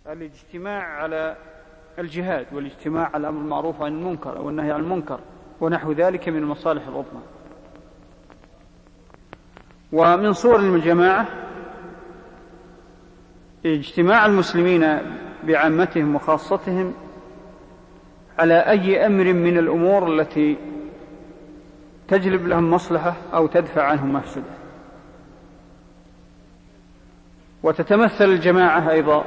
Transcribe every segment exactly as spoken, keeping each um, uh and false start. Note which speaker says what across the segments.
Speaker 1: الاجتماع على الجهاد والاجتماع على الأمر المعروف عن المنكر أو النهي عن المنكر ونحو ذلك من المصالح العظمى. ومن صور الجماعة اجتماع المسلمين بعامتهم وخاصتهم على أي أمر من الأمور التي تجلب لهم مصلحة أو تدفع عنهم مفسدة. وتتمثل الجماعة أيضا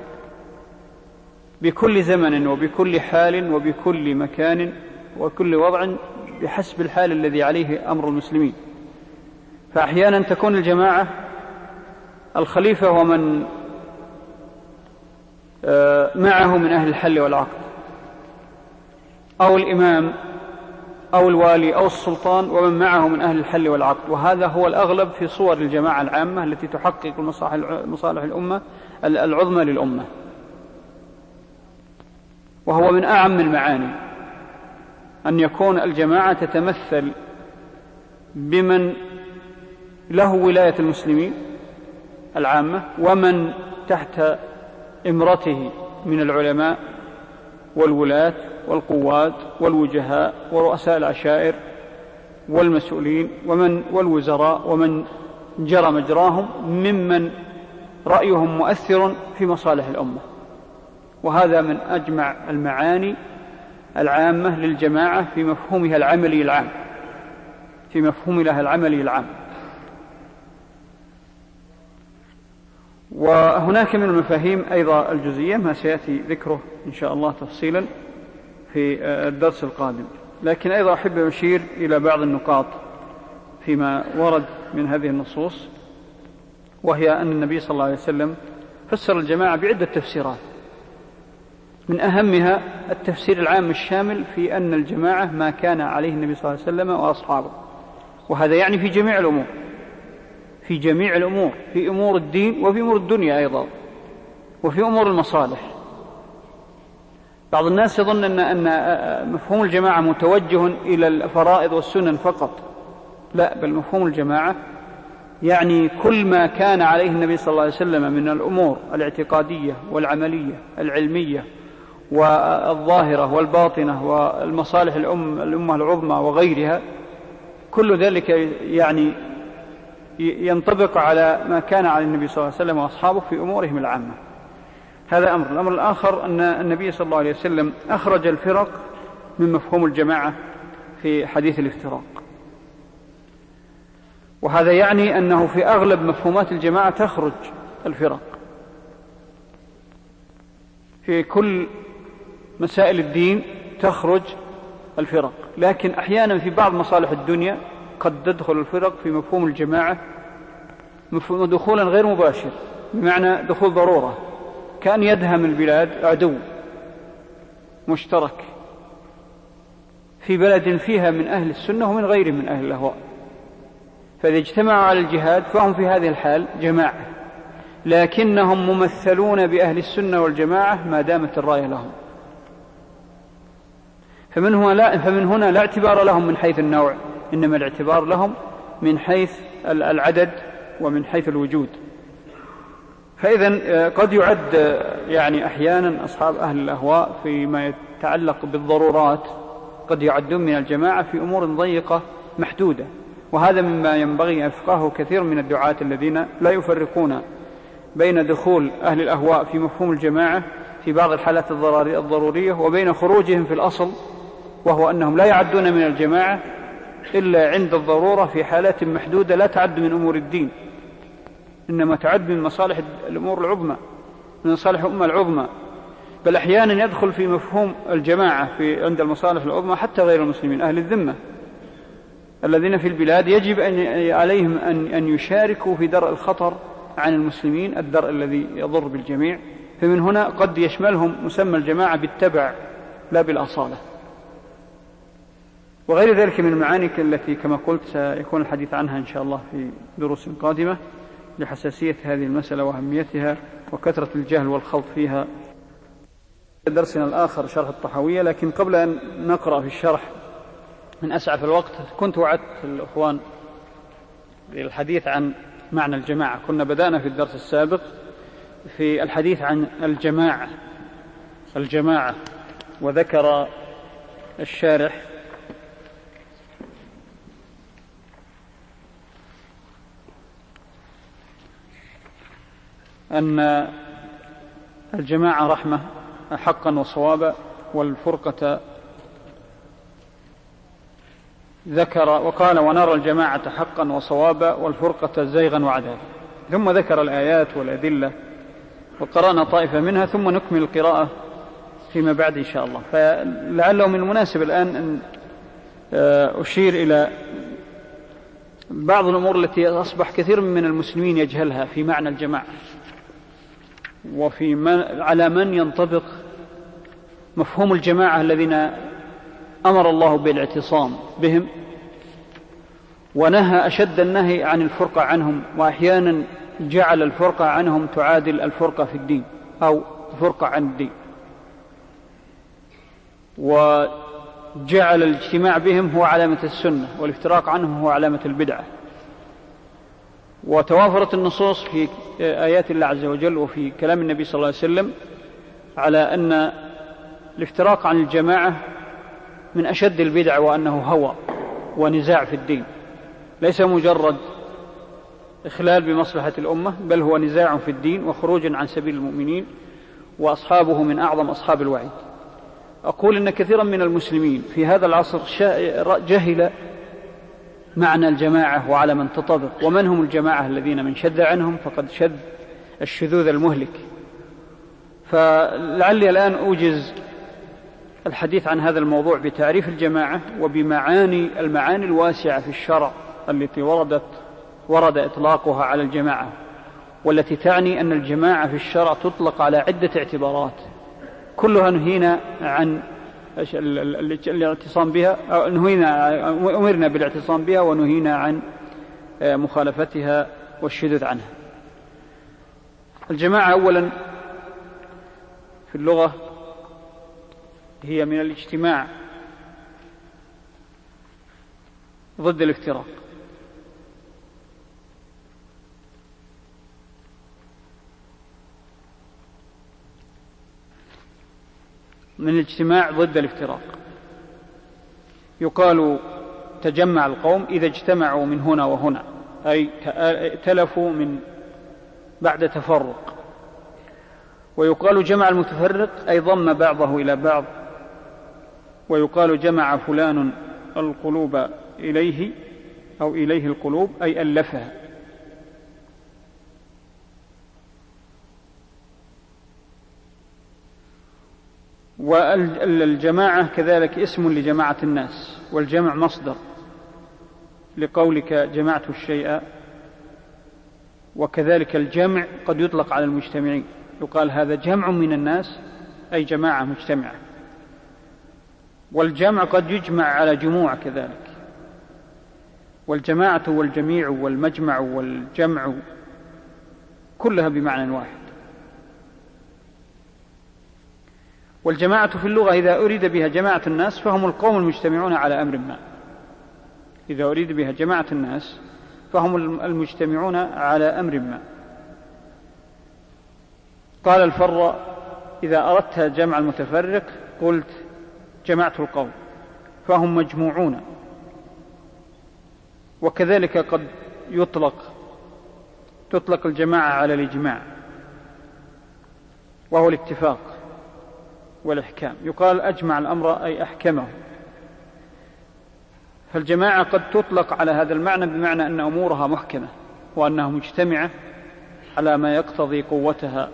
Speaker 1: بكل زمن وبكل حال وبكل مكان وكل وضع بحسب الحال الذي عليه أمر المسلمين. فأحيانا تكون الجماعة الخليفة ومن معه من أهل الحل والعقد، أو الإمام أو الوالي أو السلطان ومن معه من أهل الحل والعقد، وهذا هو الأغلب في صور الجماعة العامة التي تحقق مصالح الأمة العظمى للأمة. وهو من أعم المعاني أن يكون الجماعة تتمثل بمن له ولاية المسلمين العامة ومن تحت إمرته من العلماء والولاة والقواد والوجهاء ورؤساء العشائر والمسؤولين ومن والوزراء ومن جرى مجراهم ممن رأيهم مؤثر في مصالح الأمة. وهذا من أجمع المعاني العامة للجماعة في مفهومها العملي العام في مفهومها العملي العام. وهناك من المفاهيم أيضا الجزئية ما سيأتي ذكره إن شاء الله تفصيلا في الدرس القادم، لكن أيضا أحب أشير إلى بعض النقاط فيما ورد من هذه النصوص، وهي أن النبي صلى الله عليه وسلم فسر الجماعة بعدة تفسيرات، من أهمها التفسير العام الشامل في أن الجماعة ما كان عليه النبي صلى الله عليه وسلم وأصحابه، وهذا يعني في جميع الأمور في جميع الأمور في أمور الدين وفي أمور الدنيا أيضا وفي أمور المصالح. بعض الناس يظن أن, أن مفهوم الجماعة متوجه إلى الفرائض والسنن فقط، لا، بل مفهوم الجماعة يعني كل ما كان عليه النبي صلى الله عليه وسلم من الأمور الاعتقادية والعملية العلمية والظاهرة والباطنة والمصالح الأمة العظمى وغيرها، كل ذلك يعني ينطبق على ما كان على النبي صلى الله عليه وسلم وأصحابه في أمورهم العامة. هذا أمر. الأمر الآخر أن النبي صلى الله عليه وسلم أخرج الفرق من مفهوم الجماعة في حديث الافتراق، وهذا يعني أنه في أغلب مفهومات الجماعة تخرج الفرق في كل مسائل الدين، تخرج الفرق، لكن أحيانا في بعض مصالح الدنيا قد تدخل الفرق في مفهوم الجماعة دخولا غير مباشر، بمعنى دخول ضرورة، كأن يدهم البلاد عدو مشترك في بلد فيها من أهل السنة ومن غيره من أهل الأهواء، فإذا اجتمعوا على الجهاد فهم في هذه الحال جماعة، لكنهم ممثلون بأهل السنة والجماعة ما دامت الراية لهم. فمن هنا لا, فمن هنا لا اعتبار لهم من حيث النوع، إنما الاعتبار لهم من حيث العدد ومن حيث الوجود. فإذا قد يعد يعني أحيانا أصحاب أهل الأهواء فيما يتعلق بالضرورات قد يعدون من الجماعة في أمور ضيقة محدودة، وهذا مما ينبغي أن يفقهه كثير من الدعاة الذين لا يفرقون بين دخول أهل الأهواء في مفهوم الجماعة في بعض الحالات الضرورية وبين خروجهم في الأصل، وهو أنهم لا يعدون من الجماعة إلا عند الضرورة في حالات محدودة لا تعد من أمور الدين، إنما تعد من مصالح الأمور العظمى، من مصالح الأمة العظمى. بل أحيانا يدخل في مفهوم الجماعة في عند المصالح العظمى حتى غير المسلمين، أهل الذمة الذين في البلاد يجب أن عليهم أن يشاركوا في درء الخطر عن المسلمين، الدرء الذي يضر بالجميع. فمن هنا قد يشملهم مسمى الجماعة بالتبع لا بالأصالة، وغير ذلك من المعاني التي كما قلت سيكون الحديث عنها إن شاء الله في دروس قادمة لحساسية هذه المسألة وأهميتها وكثرة الجهل والخلط فيها. درسنا الآخر شرح الطحاوية، لكن قبل أن نقرأ في الشرح من أسعف الوقت كنت وعدت الأخوان بالحديث عن معنى الجماعة. كنا بدأنا في الدرس السابق في الحديث عن الجماعة الجماعة وذكر الشارح أن الجماعة رحمة حقا وصوابا، والفرقة ذكر وقال ونرى الجماعة حقا وصوابا والفرقة زيغا وعدالا، ثم ذكر الآيات والأدلة وقرأنا طائفة منها ثم نكمل القراءة فيما بعد إن شاء الله. فلعله من المناسب الآن أن أشير إلى بعض الأمور التي أصبح كثير من المسلمين يجهلها في معنى الجماعة، وفي من على من ينطبق مفهوم الجماعة الذين أمر الله بالاعتصام بهم ونهى أشد النهي عن الفرقة عنهم، وأحيانا جعل الفرقة عنهم تعادل الفرقة في الدين أو فرقة عن الدين، وجعل الاجتماع بهم هو علامة السنة والافتراق عنهم هو علامة البدعة. وتوافرت النصوص في آيات الله عز وجل وفي كلام النبي صلى الله عليه وسلم على أن الافتراق عن الجماعة من أشد البدع، وأنه هوى ونزاع في الدين، ليس مجرد إخلال بمصلحة الأمة، بل هو نزاع في الدين وخروج عن سبيل المؤمنين، وأصحابه من أعظم أصحاب الوعيد. أقول إن كثيرا من المسلمين في هذا العصر جهل معنى الجماعة وعلى من تطبق، ومن هم الجماعة الذين من شذ عنهم فقد شذ الشذوذ المهلك. فلعلي الآن أوجز الحديث عن هذا الموضوع بتعريف الجماعة وبمعاني المعاني الواسعة في الشرع التي وردت ورد إطلاقها على الجماعة، والتي تعني أن الجماعة في الشرع تطلق على عدة اعتبارات كلها نهينا عن الاعتصام بها، أو نهينا أمرنا بالاعتصام بها ونهينا عن مخالفتها والشذوذ عنها. الجماعة أولا في اللغة هي من الاجتماع ضد الافتراق، من الاجتماع ضد الافتراق. يقال تجمع القوم إذا اجتمعوا من هنا وهنا، أي ائتلفوا من بعد تفرق. ويقال جمع المتفرق أي ضم بعضه إلى بعض. ويقال جمع فلان القلوب إليه أو إليه القلوب أي ألفها. والجماعة كذلك اسم لجماعة الناس، والجمع مصدر لقولك جمعت الشيء. وكذلك الجمع قد يطلق على المجتمعين، يقال هذا جمع من الناس أي جماعة مجتمعة. والجمع قد يجمع على جموع كذلك. والجماعة والجميع والمجمع والجمع كلها بمعنى واحد. والجماعة في اللغة إذا أريد بها جماعة الناس فهم القوم المجتمعون على أمر ما. إذا أريد بها جماعة الناس فهم المجتمعون على أمر ما. قال الفر إذا أردت جمع المتفرق قلت جمعت القوم، فهم مجموعون. وكذلك قد يطلق تطلق الجماعة على الإجماع وهو الاتفاق والإحكام. يقال أجمع الأمر أي أحكمه. فالجماعة قد تطلق على هذا المعنى بمعنى أن أمورها محكمة وأنها مجتمعة على ما يقتضي قوتها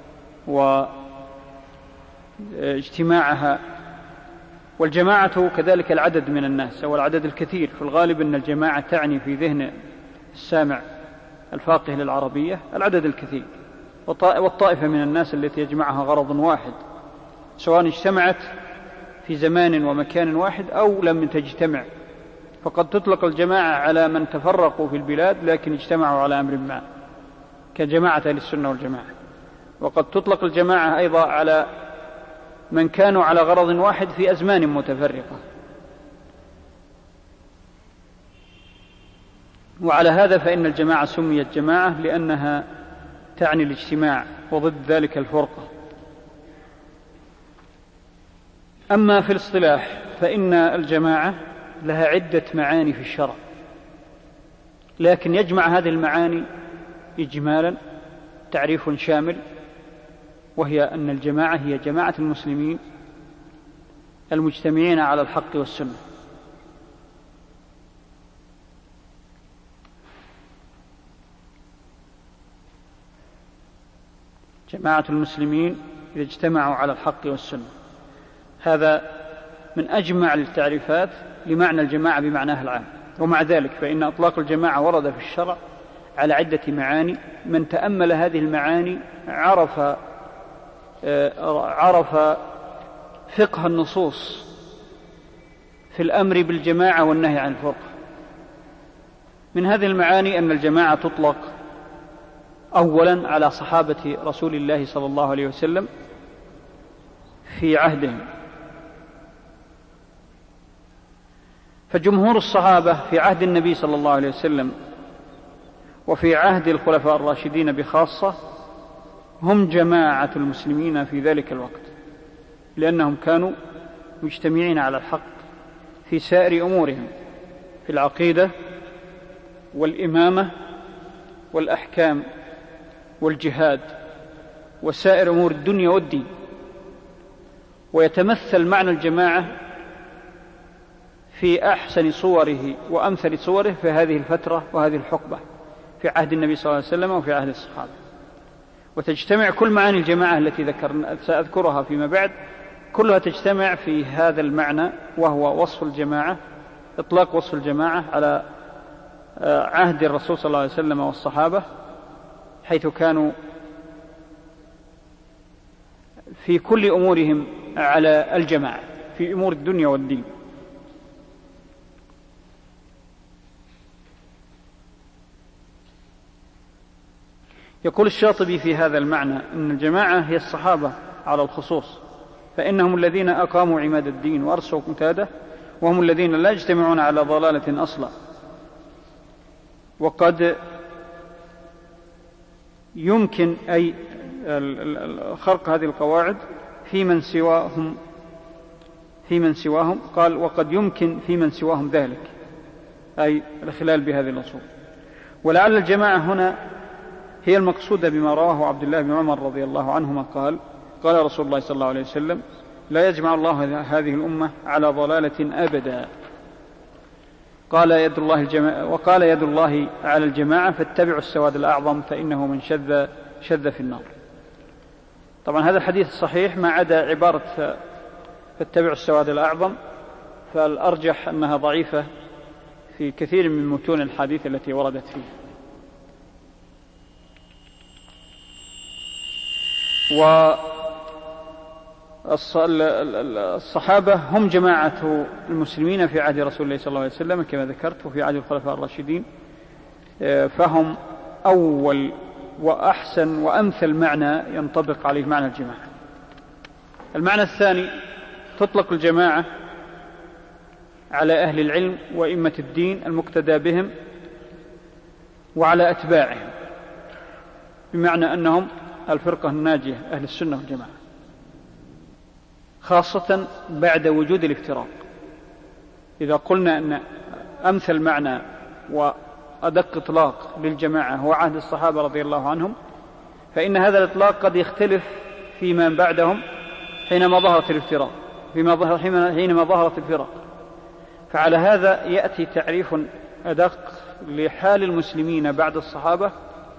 Speaker 1: واجتماعها. والجماعة كذلك العدد من الناس أو العدد الكثير. في الغالب أن الجماعة تعني في ذهن السامع الفاقه للعربية العدد الكثير، والطائفة من الناس التي يجمعها غرض واحد، سواء اجتمعت في زمان ومكان واحد أو لم تجتمع. فقد تطلق الجماعة على من تفرقوا في البلاد لكن اجتمعوا على أمر ما كجماعة أهل السنة والجماعة. وقد تطلق الجماعة أيضا على من كانوا على غرض واحد في أزمان متفرقة. وعلى هذا فإن الجماعة سميت جماعة لأنها تعني الاجتماع وضد ذلك الفرقة. أما في الاصطلاح فإن الجماعة لها عدة معاني في الشرع، لكن يجمع هذه المعاني إجمالا تعريف شامل، وهي أن الجماعة هي جماعة المسلمين المجتمعين على الحق والسنة. جماعة المسلمين إذا اجتمعوا على الحق والسنة، هذا من أجمع التعريفات لمعنى الجماعة بمعناها العام. ومع ذلك فإن أطلاق الجماعة ورد في الشرع على عدة معاني، من تأمل هذه المعاني عرف عرف فقه النصوص في الأمر بالجماعة والنهي عن الفرقة. من هذه المعاني أن الجماعة تطلق أولا على صحابة رسول الله صلى الله عليه وسلم في عهدهم، فجمهور الصحابة في عهد النبي صلى الله عليه وسلم وفي عهد الخلفاء الراشدين بخاصة هم جماعة المسلمين في ذلك الوقت، لأنهم كانوا مجتمعين على الحق في سائر أمورهم، في العقيدة والإمامة والأحكام والجهاد وسائر أمور الدنيا والدين. ويتمثل معنى الجماعة في أحسن صوره وأمثل صوره في هذه الفترة وهذه الحقبة في عهد النبي صلى الله عليه وسلم وفي عهد الصحابة. وتجتمع كل معاني الجماعة التي ذكرنا سأذكرها فيما بعد، كلها تجتمع في هذا المعنى، وهو وصف الجماعة، إطلاق وصف الجماعة على عهد الرسول صلى الله عليه وسلم والصحابة، حيث كانوا في كل أمورهم على الجماعة في أمور الدنيا والدين. يقول الشاطبي في هذا المعنى أن الجماعة هي الصحابة على الخصوص، فإنهم الذين أقاموا عماد الدين وأرسوا قتاده، وهم الذين لا يجتمعون على ضلالة أصلا. وقد يمكن أي خرق هذه القواعد في من سواهم في من سواهم قال وقد يمكن في من سواهم ذلك، أي الخلال بهذه الأصول. ولعل الجماعة هنا هي المقصودة بما رواه عبد الله بن عمر رضي الله عنهما قال قال رسول الله صلى الله عليه وسلم: لا يجمع الله هذه الأمة على ضلالة أبدا. قال يد الله الجماعة وقال يد الله على الجماعة فاتبعوا السواد الأعظم فإنه من شذ شذ في النار. طبعا هذا الحديث صحيح ما عدا عبارة فاتبعوا السواد الأعظم، فالأرجح أنها ضعيفة في كثير من متون الحديث التي وردت فيه. والصحابة هم جماعة المسلمين في عهد رسول الله صلى الله عليه وسلم كما ذكرت، وفي عهد الخلفاء الراشدين، فهم أول وأحسن وأمثل معنى ينطبق عليه معنى الجماعة. المعنى الثاني: تطلق الجماعة على أهل العلم وإمة الدين المقتدى بهم وعلى أتباعهم، بمعنى أنهم الفرقة الناجية أهل السنة والجماعة، خاصة بعد وجود الافتراق. إذا قلنا أن أمثل معنى وأدق إطلاق للجماعة هو عهد الصحابة رضي الله عنهم، فإن هذا الإطلاق قد يختلف فيما بعدهم حينما ظهرت الافتراق فيما ظهر حينما ظهرت الفرق. فعلى هذا يأتي تعريف أدق لحال المسلمين بعد الصحابة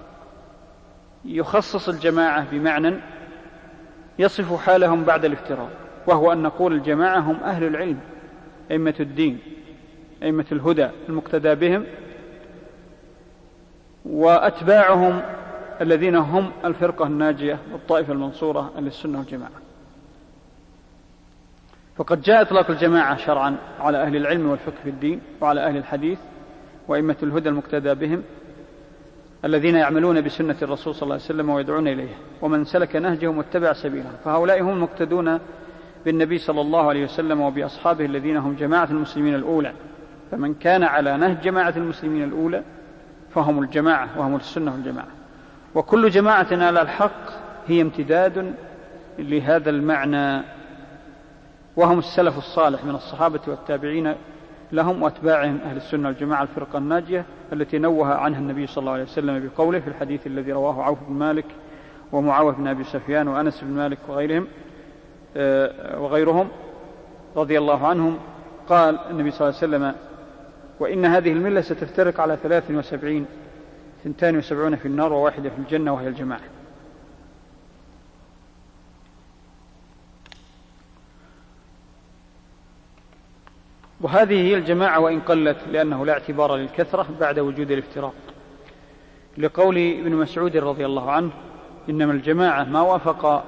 Speaker 1: يخصص الجماعة بمعنى يصف حالهم بعد الافتراق، وهو أن نقول الجماعة هم أهل العلم أئمة الدين أئمة الهدى المقتدى بهم، وأتباعهم الذين هم الفرقة الناجية والطائفة المنصورة أهل السنة والجماعة. فقد جاء إطلاق الجماعة شرعا على أهل العلم والفقه في الدين وعلى أهل الحديث وأئمة الهدى المقتدى بهم الذين يعملون بسنة الرسول صلى الله عليه وسلم ويدعون إليه، ومن سلك نهجهم واتبع سبيلهم، فهؤلاء هم المقتدون بالنبي صلى الله عليه وسلم وبأصحابه الذين هم جماعة المسلمين الأولى. فمن كان على نهج جماعة المسلمين الأولى فهم الجماعة وهم السنة والجماعة. وكل جماعة على الحق هي امتداد لهذا المعنى، وهم السلف الصالح من الصحابة والتابعين لهم وأتباعهم أهل السنة والجماعة الفرقة الناجية التي نوه عنها النبي صلى الله عليه وسلم بقوله في الحديث الذي رواه عوف بن مالك ومعاوية بن أبي سفيان وأنس بن مالك وغيرهم وغيرهم رضي الله عنهم. قال النبي صلى الله عليه وسلم: وإن هذه الملة ستفترق على ثلاث وسبعين ثنتان وسبعون في النار وواحدة في الجنة وهي الجماعة. وهذه هي الجماعة وإن قلت، لأنه لا اعتبار للكثرة بعد وجود الافتراق، لقول ابن مسعود رضي الله عنه: إنما الجماعة ما وافق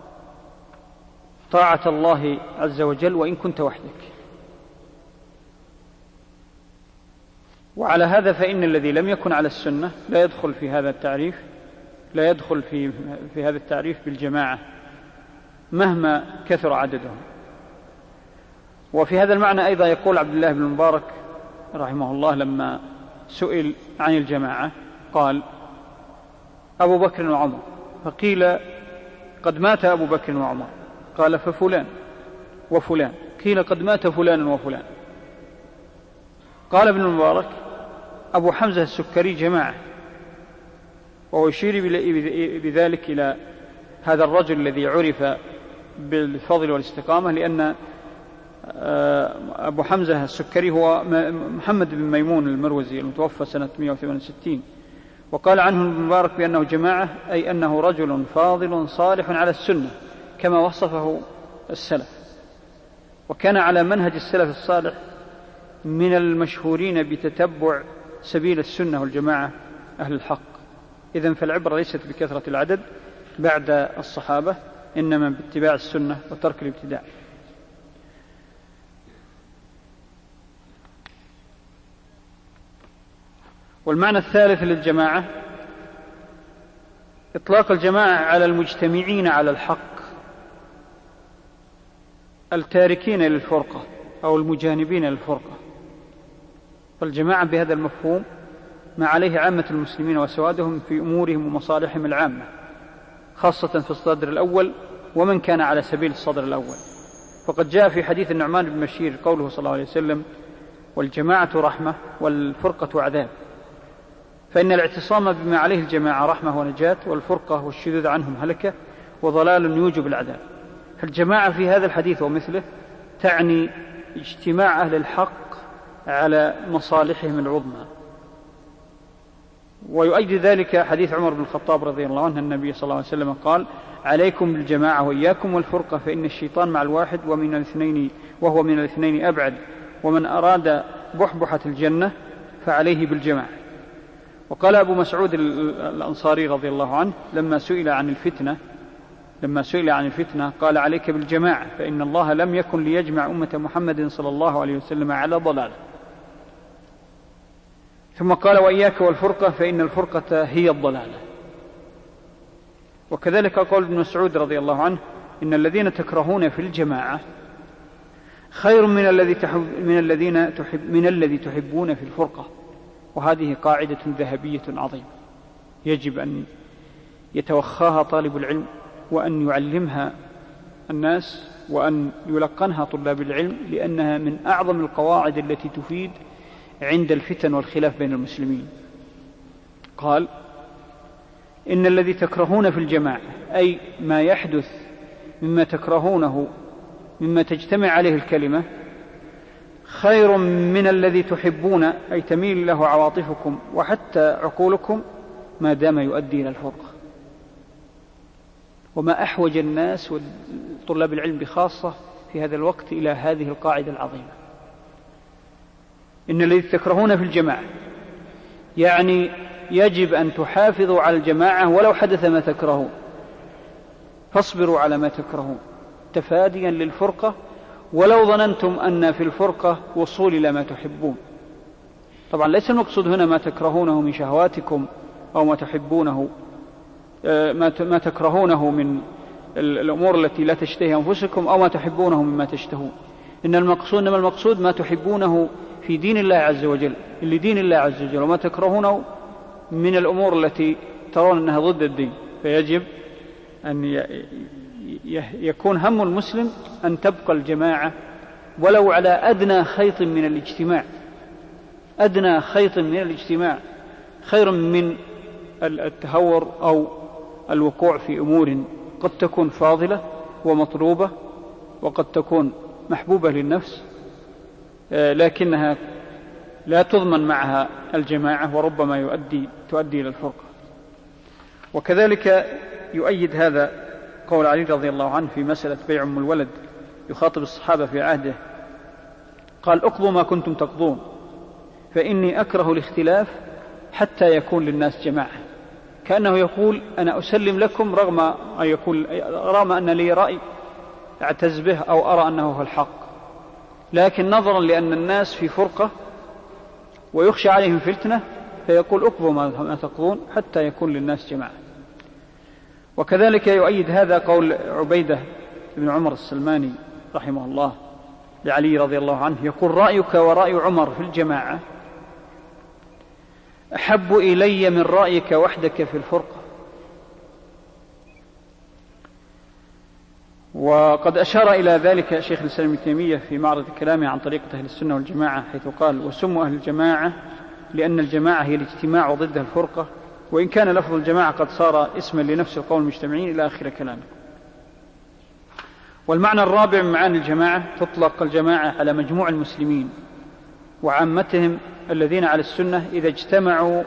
Speaker 1: طاعة الله عز وجل وإن كنت وحدك. وعلى هذا فإن الذي لم يكن على السنة لا يدخل في هذا التعريف لا يدخل في, في هذا التعريف بالجماعة مهما كثر عددهم. وفي هذا المعنى أيضا يقول عبد الله بن المبارك رحمه الله لما سئل عن الجماعة قال: أبو بكر وعمر، فقيل: قد مات أبو بكر وعمر، قال: ففلان وفلان، قيل: قد مات فلان وفلان. قال ابن المبارك: أبو حمزة السكري جماعة، وهو يشير بذلك إلى هذا الرجل الذي عرف بالفضل والاستقامة، لأن أبو حمزة السكري هو محمد بن ميمون المروزي المتوفى سنة مئة وثمانية وستين. وقال عنه ابن المبارك بأنه جماعة، أي أنه رجل فاضل صالح على السنة كما وصفه السلف، وكان على منهج السلف الصالح من المشهورين بتتبع سبيل السنة والجماعة أهل الحق. إذن فالعبرة ليست بكثرة العدد بعد الصحابة، إنما باتباع السنة وترك الابتداع. والمعنى الثالث للجماعة إطلاق الجماعة على المجتمعين على الحق التاركين للفرقة أو المجانبين للفرقة. فالجماعة بهذا المفهوم ما عليه عامة المسلمين وسوادهم في أمورهم ومصالحهم العامة، خاصة في الصدر الأول ومن كان على سبيل الصدر الأول. فقد جاء في حديث النعمان بن بشير قوله صلى الله عليه وسلم: والجماعة رحمة والفرقة عذاب. فإن الاعتصام بما عليه الجماعة رحمة ونجاة، والفرقة والشذوذ عنهم هلكة وضلال يوجب العذاب. فالجماعة في هذا الحديث ومثله تعني اجتماع أهل الحق على مصالحهم العظمى. ويؤيد ذلك حديث عمر بن الخطاب رضي الله عنه، النبي صلى الله عليه وسلم قال: عليكم بالجماعة وإياكم والفرقة، فإن الشيطان مع الواحد ومن الاثنين وهو من الاثنين أبعد، ومن أراد بحبحة الجنة فعليه بالجماعة. وقال أبو مسعود الأنصاري رضي الله عنه لما سئل عن الفتنة لما سئل عن الفتنة قال: عليك بالجماعة، فإن الله لم يكن ليجمع أمة محمد صلى الله عليه وسلم على ضلالة. ثم قال: وإياك والفرقة، فإن الفرقة هي الضلالة. وكذلك قول ابن مسعود رضي الله عنه: إن الذين تكرهون في الجماعة خير من الذي تحب من الذين تحب من الذي تحبون في الفرقة. وهذه قاعدة ذهبية عظيمة يجب أن يتوخاها طالب العلم، وأن يعلمها الناس، وأن يلقنها طلاب العلم، لأنها من أعظم القواعد التي تفيد عند الفتن والخلاف بين المسلمين. قال: إن الذي تكرهون في الجماعة، أي ما يحدث مما تكرهونه مما تجتمع عليه الكلمة، خير من الذي تحبون، أي تميل له عواطفكم وحتى عقولكم، ما دام يؤدي إلى الفرقة. وما أحوج الناس وطلاب العلم بخاصة في هذا الوقت إلى هذه القاعدة العظيمة: إن الذي تكرهون في الجماعة، يعني يجب أن تحافظوا على الجماعة ولو حدث ما تكرهون، فاصبروا على ما تكرهون تفاديا للفرقة، ولو ظننتم أن في الفرقة وصول إلى ما تحبون. طبعا ليس المقصود هنا ما تكرهونه من شهواتكم أو ما تحبونه ما تكرهونه من الأمور التي لا تشتهي أنفسكم أو ما تحبونه مما تشتهون، إن المقصود إنما المقصود ما تحبونه في دين الله عز وجل، لدين الله عز وجل، وما تكرهونه من الأمور التي ترون أنها ضد الدين، فيجب أن يكون هم المسلم أن تبقى الجماعة ولو على أدنى خيط من الاجتماع. أدنى خيط من الاجتماع خير من التهور أو الوقوع في أمور قد تكون فاضلة ومطلوبة وقد تكون محبوبة للنفس، لكنها لا تضمن معها الجماعة وربما يؤدي تؤدي إلى الفرقة. وكذلك يؤيد هذا قول علي رضي الله عنه في مسألة بيع أم الولد، يخاطب الصحابة في عهده قال: اقضوا ما كنتم تقضون فإني أكره الاختلاف حتى يكون للناس جماعة. كأنه يقول: أنا أسلم لكم رغم أن يكون رغم أن لي رأي أعتز به أو أرى أنه هو الحق، لكن نظرا لأن الناس في فرقة ويخشى عليهم فتنة فيقول: اقضوا ما تقضون حتى يكون للناس جماعة. وكذلك يؤيد هذا قول عبيدة بن عمر السلماني رحمه الله لعلي رضي الله عنه، يقول: رأيك ورأي عمر في الجماعة أحب إلي من رأيك وحدك في الفرقة. وقد أشار إلى ذلك شيخ الإسلام ابن تيمية في معرض كلامه عن طريقة أهل السنة والجماعة، حيث قال: وسموا أهل الجماعة لأن الجماعة هي الاجتماع وضدها الفرقة، وإن كان لفظ الجماعة قد صار اسما لنفس القوم المجتمعين، إلى آخر كلامه. والمعنى الرابع من معاني الجماعة: تطلق الجماعة على مجموع المسلمين وعامتهم الذين على السنة إذا اجتمعوا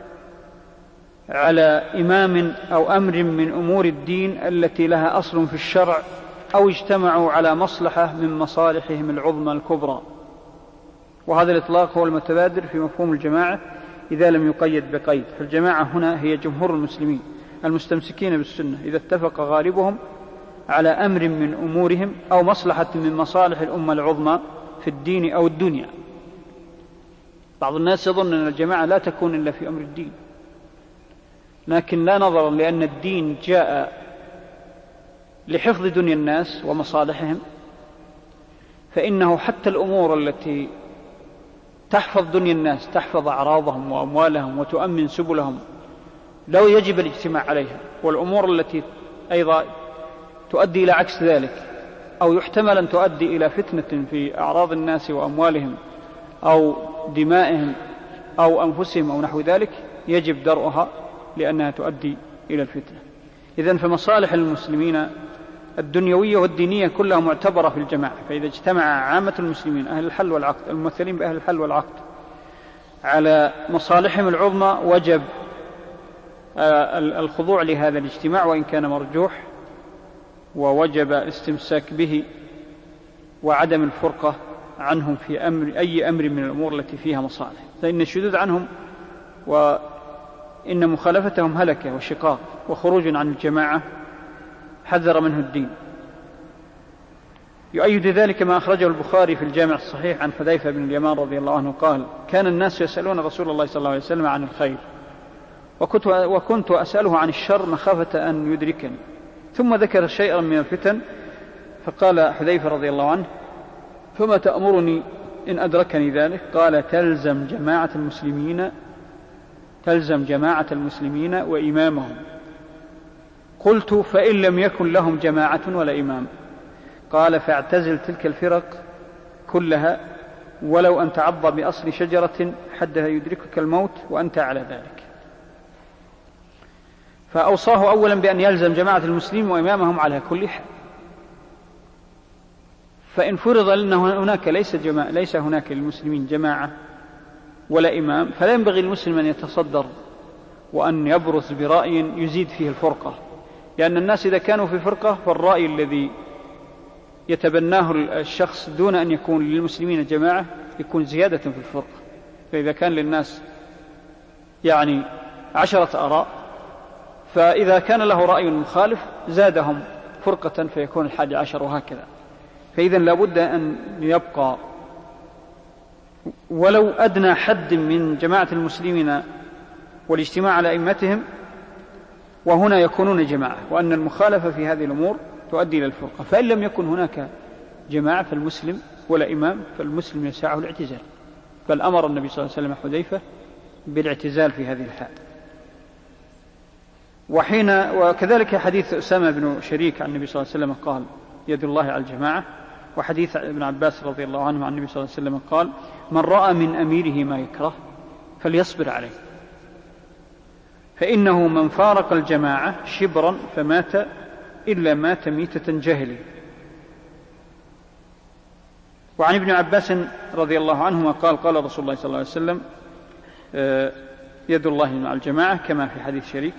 Speaker 1: على إمام أو أمر من أمور الدين التي لها أصل في الشرع، أو اجتمعوا على مصلحة من مصالحهم العظمى الكبرى. وهذا الإطلاق هو المتبادر في مفهوم الجماعة إذا لم يقيد بقيد. فالجماعة هنا هي جمهور المسلمين المستمسكين بالسنة إذا اتفق غالبهم على أمر من أمورهم أو مصلحة من مصالح الأمة العظمى في الدين أو الدنيا. بعض الناس يظن أن الجماعة لا تكون إلا في أمر الدين، لكن لا نظرا لأن الدين جاء لحفظ دنيا الناس ومصالحهم، فإنه حتى الأمور التي تحفظ دنيا الناس، تحفظ أعراضهم وأموالهم وتؤمن سبلهم، لو يجب الاجتماع عليها. والأمور التي أيضا تؤدي إلى عكس ذلك أو يحتمل أن تؤدي إلى فتنة في أعراض الناس وأموالهم أو دمائهم أو أنفسهم أو نحو ذلك، يجب درءها لأنها تؤدي إلى الفتنة. إذن فمصالح المسلمين الدنيوية والدينية كلها معتبرة في الجماعة. فإذا اجتمع عامة المسلمين أهل الحل والعقد الممثلين بأهل الحل والعقد على مصالحهم العظمى، وجب الخضوع لهذا الاجتماع وإن كان مرجوح، ووجب الاستمساك به وعدم الفرقة عنهم في أمر أي أمر من الأمور التي فيها مصالح، فإن الشذوذ عنهم وإن مخالفتهم هلكة وشقاق وخروج عن الجماعة حذر منه الدين. يؤيد ذلك ما أخرجه البخاري في الجامع الصحيح عن حذيفة بن اليمان رضي الله عنه قال: كان الناس يسألون رسول الله صلى الله عليه وسلم عن الخير، وكنت, وكنت أسأله عن الشر مخافة أن يدركني، ثم ذكر شيئا من الفتن، فقال حذيفة رضي الله عنه: فما تأمرني إن أدركني ذلك؟ قال: تلزم جماعة المسلمين تلزم جماعة المسلمين وإمامهم. قلت: فإن لم يكن لهم جماعة ولا إمام؟ قال: فاعتزل تلك الفرق كلها ولو أن تعض بأصل شجرة حدها يدركك الموت وأنت على ذلك. فأوصاه أولا بأن يلزم جماعة المسلمين وإمامهم على كل حال. فإن فرض أن هناك ليس, جماعة ليس هناك للمسلمين جماعة ولا إمام، فلا ينبغي المسلم أن يتصدر وأن يبرز برأي يزيد فيه الفرقة، لأن الناس إذا كانوا في فرقة فالرأي الذي يتبناه الشخص دون أن يكون للمسلمين جماعة يكون زيادة في الفرقة. فإذا كان للناس يعني عشرة آراء، فإذا كان له رأي مخالف زادهم فرقة فيكون الحادي عشر، وهكذا. فإذا لابد أن يبقى ولو أدنى حد من جماعة المسلمين والاجتماع على أئمتهم، وهنا يكونون جماعة، وأن المخالفة في هذه الأمور تؤدي إلى الفرقة. فإن لم يكن هناك جماعة فالمسلم ولا إمام فالمسلم يسعه الاعتزال، فالأمر النبي صلى الله عليه وسلم حذيفة بالاعتزال في هذه الحال. وحين وكذلك حديث أسامة بن شريك عن النبي صلى الله عليه وسلم قال يد الله على الجماعة، وحديث ابن عباس رضي الله عنه عن النبي صلى الله عليه وسلم قال من رأى من أميره ما يكره فليصبر عليه، فإنه من فارق الجماعة شبرا فمات إلا مات ميتة جاهلية. وعن ابن عباس رضي الله عنهما قال قال رسول الله صلى الله عليه وسلم يد الله مع الجماعة كما في حديث شريك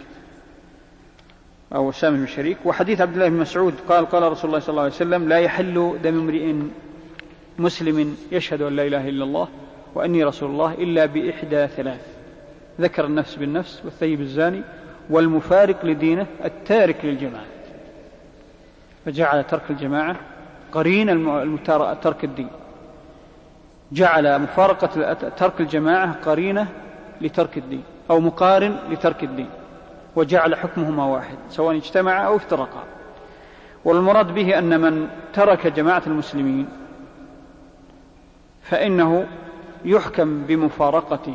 Speaker 1: أو أسامة بن شريك. وحديث عبد الله بن مسعود قال قال رسول الله صلى الله عليه وسلم لا يحل دم امرئ مسلم يشهد أن لا إله إلا الله وأني رسول الله إلا بإحدى ثلاث، ذكر النفس بالنفس والثيب الزاني والمفارق لدينه التارك للجماعة. فجعل ترك الجماعة قرين ترك الدين، جعل مفارقة ترك الجماعة قرينة لترك الدين أو مقارن لترك الدين، وجعل حكمهما واحد سواء اجتمعا أو افترقا. والمراد به أن من ترك جماعة المسلمين فإنه يحكم بمفارقته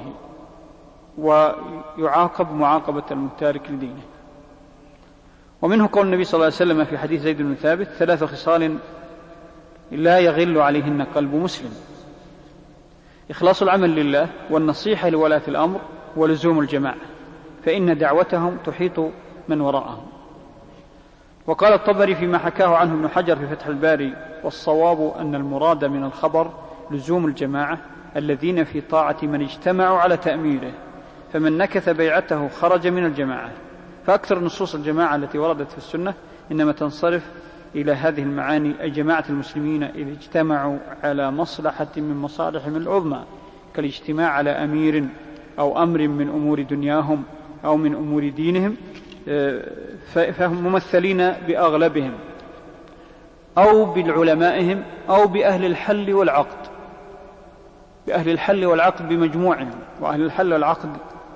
Speaker 1: ويعاقب معاقبة المتارك لدينه. ومنه قول النبي صلى الله عليه وسلم في حديث زيد بن ثابت ثلاث خصال لا يغل عليهن قلب مسلم: إخلاص العمل لله، والنصيحة لولاة الأمر، ولزوم الجماعة، فإن دعوتهم تحيط من وراءهم. وقال الطبري فيما حكاه عنه ابن حجر في فتح الباري: والصواب أن المراد من الخبر لزوم الجماعة الذين في طاعة من اجتمعوا على تأميره، فمن نكث بيعته خرج من الجماعة. فأكثر نصوص الجماعة التي وردت في السنة إنما تنصرف إلى هذه المعاني: أي جماعة المسلمين إذا اجتمعوا على مصلحة من مصالحهم العظمى كالاجتماع على أمير أو أمر من أمور دنياهم أو من أمور دينهم، فهم ممثلين بأغلبهم أو بالعلمائهم أو بأهل الحل والعقد، بأهل الحل والعقد بمجموعهم، وأهل الحل والعقد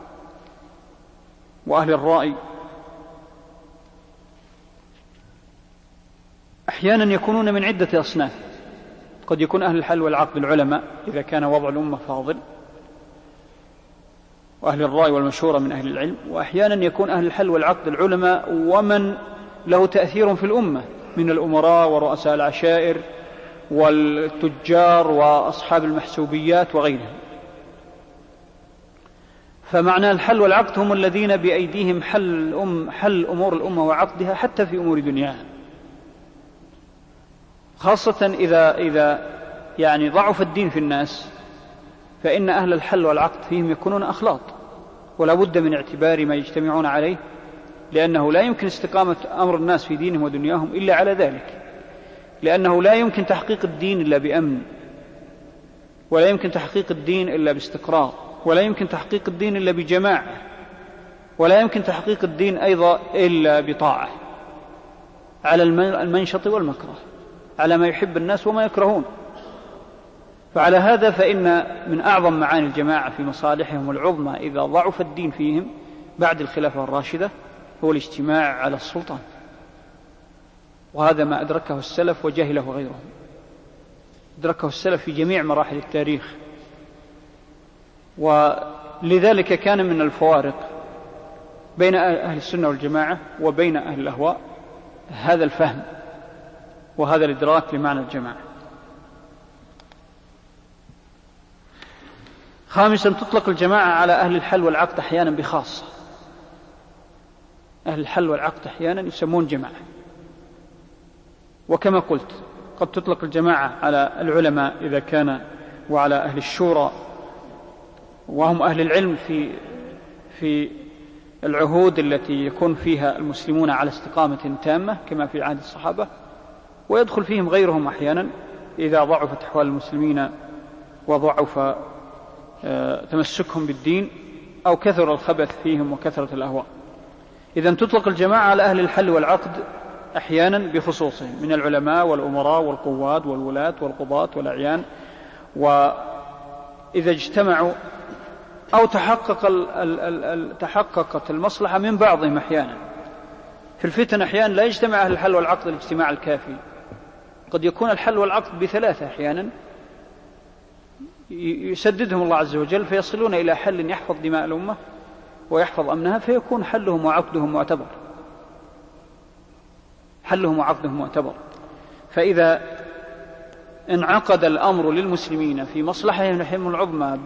Speaker 1: وأهل الرأي أحيانا يكونون من عدة أصناف. قد يكون أهل الحل والعقد العلماء إذا كان وضع الأمة فاضل، وأهل الرأي والمشورة من أهل العلم، وأحيانا يكون أهل الحل والعقد العلماء ومن له تأثير في الأمة من الأمراء ورؤساء العشائر والتجار وأصحاب المحسوبيات وغيرهم. فمعنى الحل والعقد هم الذين بأيديهم حل, أم حل أمور الأمة وعقدها حتى في أمور دنياها، خاصة إذا, إذا يعني ضعف الدين في الناس، فإن أهل الحل والعقد فيهم يكونون أخلاط، ولا بد من اعتبار ما يجتمعون عليه، لأنه لا يمكن استقامة أمر الناس في دينهم ودنياهم إلا على ذلك، لأنه لا يمكن تحقيق الدين إلا بأمن، ولا يمكن تحقيق الدين إلا باستقرار، ولا يمكن تحقيق الدين إلا بجماعة، ولا يمكن تحقيق الدين أيضا إلا بطاعة على المنشط والمكره، على ما يحب الناس وما يكرهون. فعلى هذا فإن من أعظم معاني الجماعة في مصالحهم العظمى إذا ضعف الدين فيهم بعد الخلافة الراشدة هو الاجتماع على السلطان، وهذا ما أدركه السلف وجهله غيرهم، أدركه السلف في جميع مراحل التاريخ. ولذلك كان من الفوارق بين أهل السنة والجماعة وبين أهل الأهواء هذا الفهم وهذا الإدراك لمعنى الجماعة. خامسا، تطلق الجماعة على أهل الحل والعقد أحيانا بخاصة. أهل الحل والعقد أحيانا يسمون جماعة، وكما قلت قد تطلق الجماعة على العلماء إذا كان، وعلى أهل الشورى وهم أهل العلم في في العهود التي يكون فيها المسلمون على استقامة تامة كما في عهد الصحابة، ويدخل فيهم غيرهم أحيانا إذا ضعفت أحوال المسلمين وضعف تمسكهم بالدين أو كثر الخبث فيهم وكثرة الأهواء. إذن تطلق الجماعة على أهل الحل والعقد أحيانا بخصوصهم من العلماء والأمراء والقواد والولاة والقضاة والأعيان، وإذا اجتمعوا أو تحقق ال ال ال تحققت المصلحة من بعضهم أحيانا. في الفتن أحيانا لا يجتمع أهل الحل والعقد الاجتماع الكافي، قد يكون الحل والعقد بثلاثة أحيانا يسددهم الله عز وجل فيصلون إلى حل يحفظ دماء الأمة ويحفظ أمنها، فيكون حلهم وعقدهم معتبر حلهم وعقدهم معتبر. فإذا انعقد الأمر للمسلمين في مصلحتهم العظمى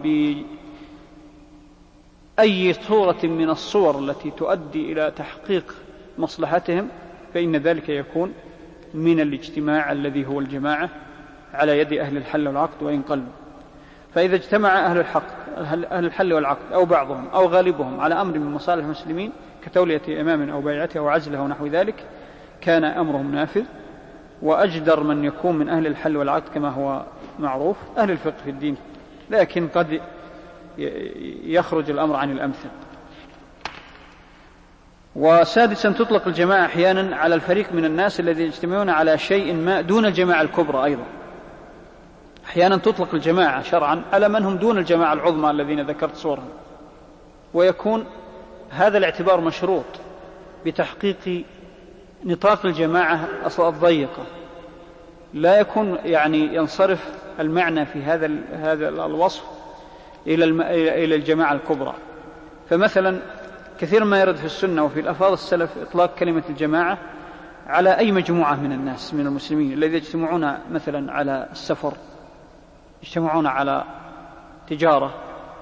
Speaker 1: بأي صورة من الصور التي تؤدي إلى تحقيق مصلحتهم، فإن ذلك يكون من الاجتماع الذي هو الجماعة على يد أهل الحل والعقد وإن قلوا. فإذا اجتمع أهل الحق أهل الحل والعقد أو بعضهم أو غالبهم على أمر من مصالح المسلمين كتولية إمام أو بيعته أو عزله ونحو ذلك، كان أمرهم نافذ. وأجدر من يكون من أهل الحل والعقد كما هو معروف أهل الفقه في الدين، لكن قد يخرج الأمر عن الأمثل. وسادسا، تطلق الجماعة أحيانا على الفريق من الناس الذين يجتمعون على شيء ما دون الجماعة الكبرى. أيضا أحيانا تطلق الجماعة شرعا على من هم دون الجماعة العظمى الذين ذكرت صورهم، ويكون هذا الاعتبار مشروط بتحقيق نطاق الجماعة الضيقة، لا يكون يعني ينصرف المعنى في هذا هذا الوصف إلى إلى الجماعة الكبرى. فمثلا كثير ما يرد في السنة وفي الألفاظ السلف إطلاق كلمة الجماعة على أي مجموعة من الناس من المسلمين الذين يجتمعون مثلا على السفر، يجتمعون على تجارة،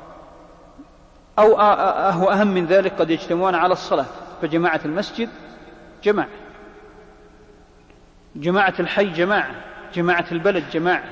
Speaker 1: أو هو أهم من ذلك قد يجتمعون على الصلاة، فجماعة المسجد جماعة، جماعة الحي جماعة، جماعة البلد جماعة،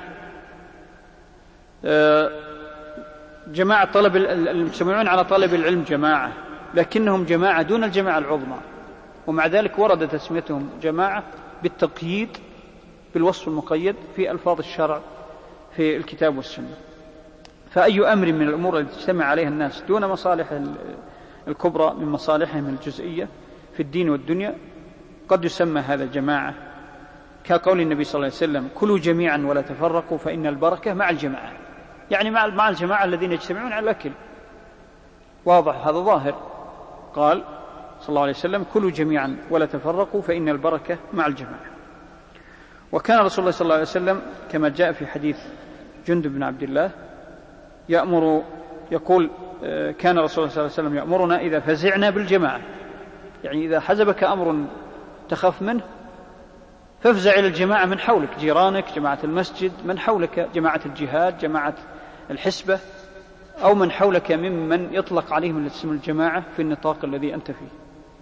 Speaker 1: جماعة طلب المجتمعون على طلب العلم جماعة، لكنهم جماعة دون الجماعة العظمى، ومع ذلك ورد تسميتهم جماعة بالتقييد بالوصف المقيد في ألفاظ الشرع في الكتاب والسنة. فأي أمر من الأمور التي تجتمع عليها الناس دون مصالح الكبرى من مصالحهم الجزئية في الدين والدنيا قد يسمى هذا جماعة، كقول النبي صلى الله عليه وسلم: كلوا جميعا ولا تفرقوا فإن البركة مع الجماعة، يعني مع الجماعة الذين يجتمعون على الأكل. واضح هذا ظاهر. قال صلى الله عليه وسلم: كلوا جميعا ولا تفرقوا فإن البركة مع الجماعة. وكان رسول الله صلى الله عليه وسلم كما جاء في حديث جندب بن عبد الله يأمر يقول كان رسول الله صلى الله عليه وسلم يأمرنا إذا فزعنا بالجماعة، يعني إذا حزبك أمر تخاف منه فافزع إلى الجماعة من حولك، جيرانك، جماعة المسجد من حولك، جماعة الجهاد، جماعة الحسبة، أو من حولك ممن يطلق عليهم الاسم الجماعة في النطاق الذي أنت فيه.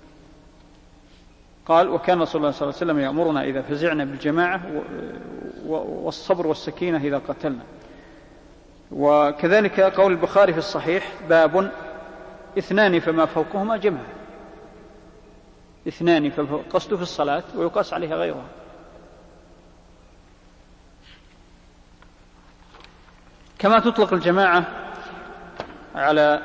Speaker 1: قال: وكان رسول الله صلى الله عليه وسلم يأمرنا إذا فزعنا بالجماعة والصبر والسكينة إذا قتلنا. وكذلك قول البخاري في الصحيح: باب اثنان فما فوقهما جمع، اثنان فقصد في الصلاة ويقاس عليها غيرها. كما تطلق الجماعة على